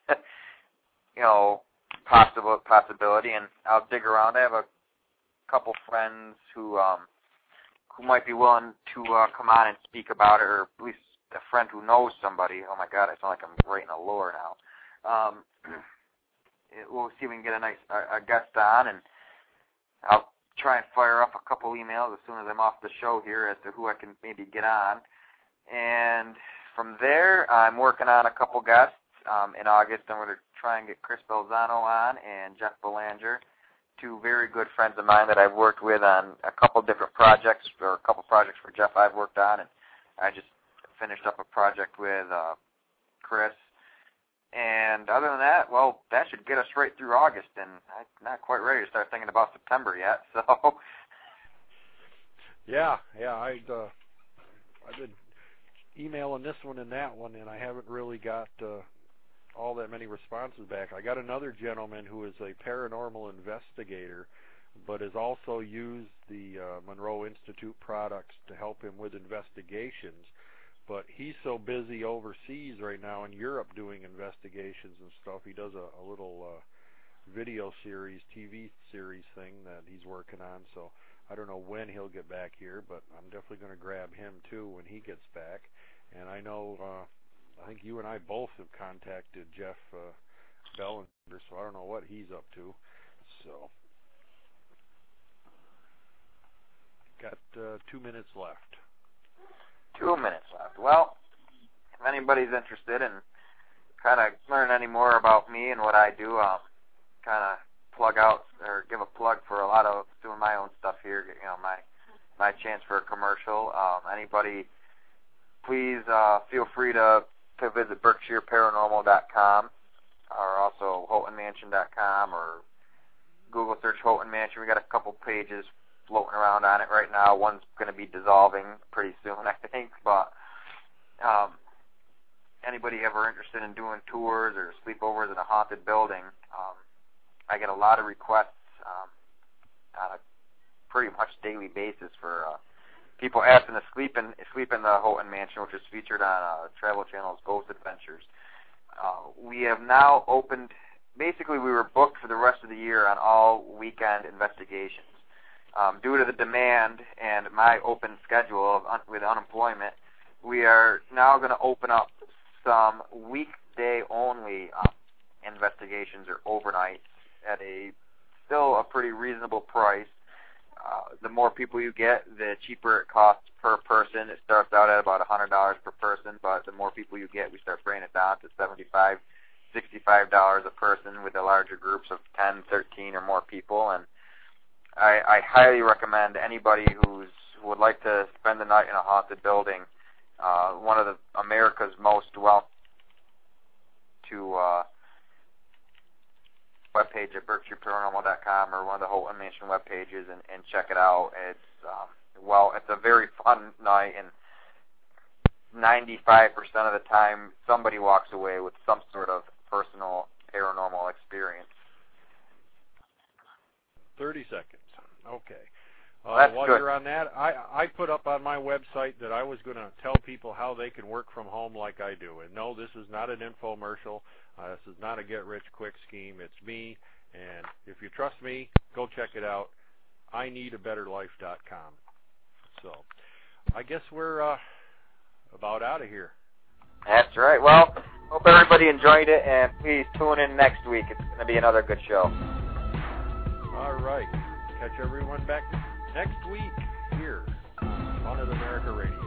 possibility, and I'll dig around. I have a couple friends who might be willing to come on and speak about it, or at least a friend who knows somebody. Oh my God, I sound like I'm writing a lore now. We'll see if we can get a guest on, and I'll try and fire up a couple emails as soon as I'm off the show here as to who I can maybe get on. And from there, I'm working on a couple guests. In August, I'm going to try and get Chris Belzano on and Jeff Belanger, two very good friends of mine that I've worked with on a couple different projects, or a couple projects for Jeff I've worked on, and I just finished up a project with Chris. And other than that, well, that should get us right through August, and I'm not quite ready to start thinking about September yet. So, yeah, I've been emailing this one and that one, and I haven't really got all that many responses back. I got another gentleman who is a paranormal investigator, but has also used the Monroe Institute products to help him with investigations. But he's so busy overseas right now in Europe doing investigations and stuff. He does a little video series, TV series thing that he's working on. So I don't know when he'll get back here, but I'm definitely going to grab him too when he gets back. And I know, I think you and I both have contacted Jeff Belanger, so I don't know what he's up to. So got 2 minutes left. 2 minutes left. Well, if anybody's interested in kind of learning any more about me and what I do, kind of plug out or give a plug for a lot of doing my own stuff here. You know, my chance for a commercial. Anybody, please feel free to visit BerkshireParanormal.com or also HoughtonMansion.com or Google search Houghton Mansion. We got a couple pages floating around on it right now. One's going to be dissolving pretty soon, I think. But anybody ever interested in doing tours or sleepovers in a haunted building, I get a lot of requests on a pretty much daily basis for people asking to sleep in the Houghton Mansion, which is featured on Travel Channel's Ghost Adventures. We have now opened. Basically, we were booked for the rest of the year on all weekend investigations. Due to the demand and my open schedule with unemployment, we are now going to open up some weekday-only investigations or overnights at still a pretty reasonable price. The more people you get, the cheaper it costs per person. It starts out at about $100 per person, but the more people you get, we start bringing it down to $75, $65 a person with the larger groups of 10, 13 or more people. And I highly recommend anybody who would like to spend the night in a haunted building, one of America's most webpage at BerkshireParanormal.com or one of the Houghton Mansion web pages and check it out. It's it's a very fun night, and 95% of the time somebody walks away with some sort of personal paranormal experience. 30 seconds. Okay. That's while good. You're on that, I put up on my website that I was going to tell people how they can work from home like I do. And no, this is not an infomercial. This is not a get-rich-quick scheme. It's me. And if you trust me, go check it out. ineedabetterlife.com. So I guess we're about out of here. That's right. Well, hope everybody enjoyed it, and please tune in next week. It's going to be another good show. All right. Catch everyone back next week here on Fun of America Radio.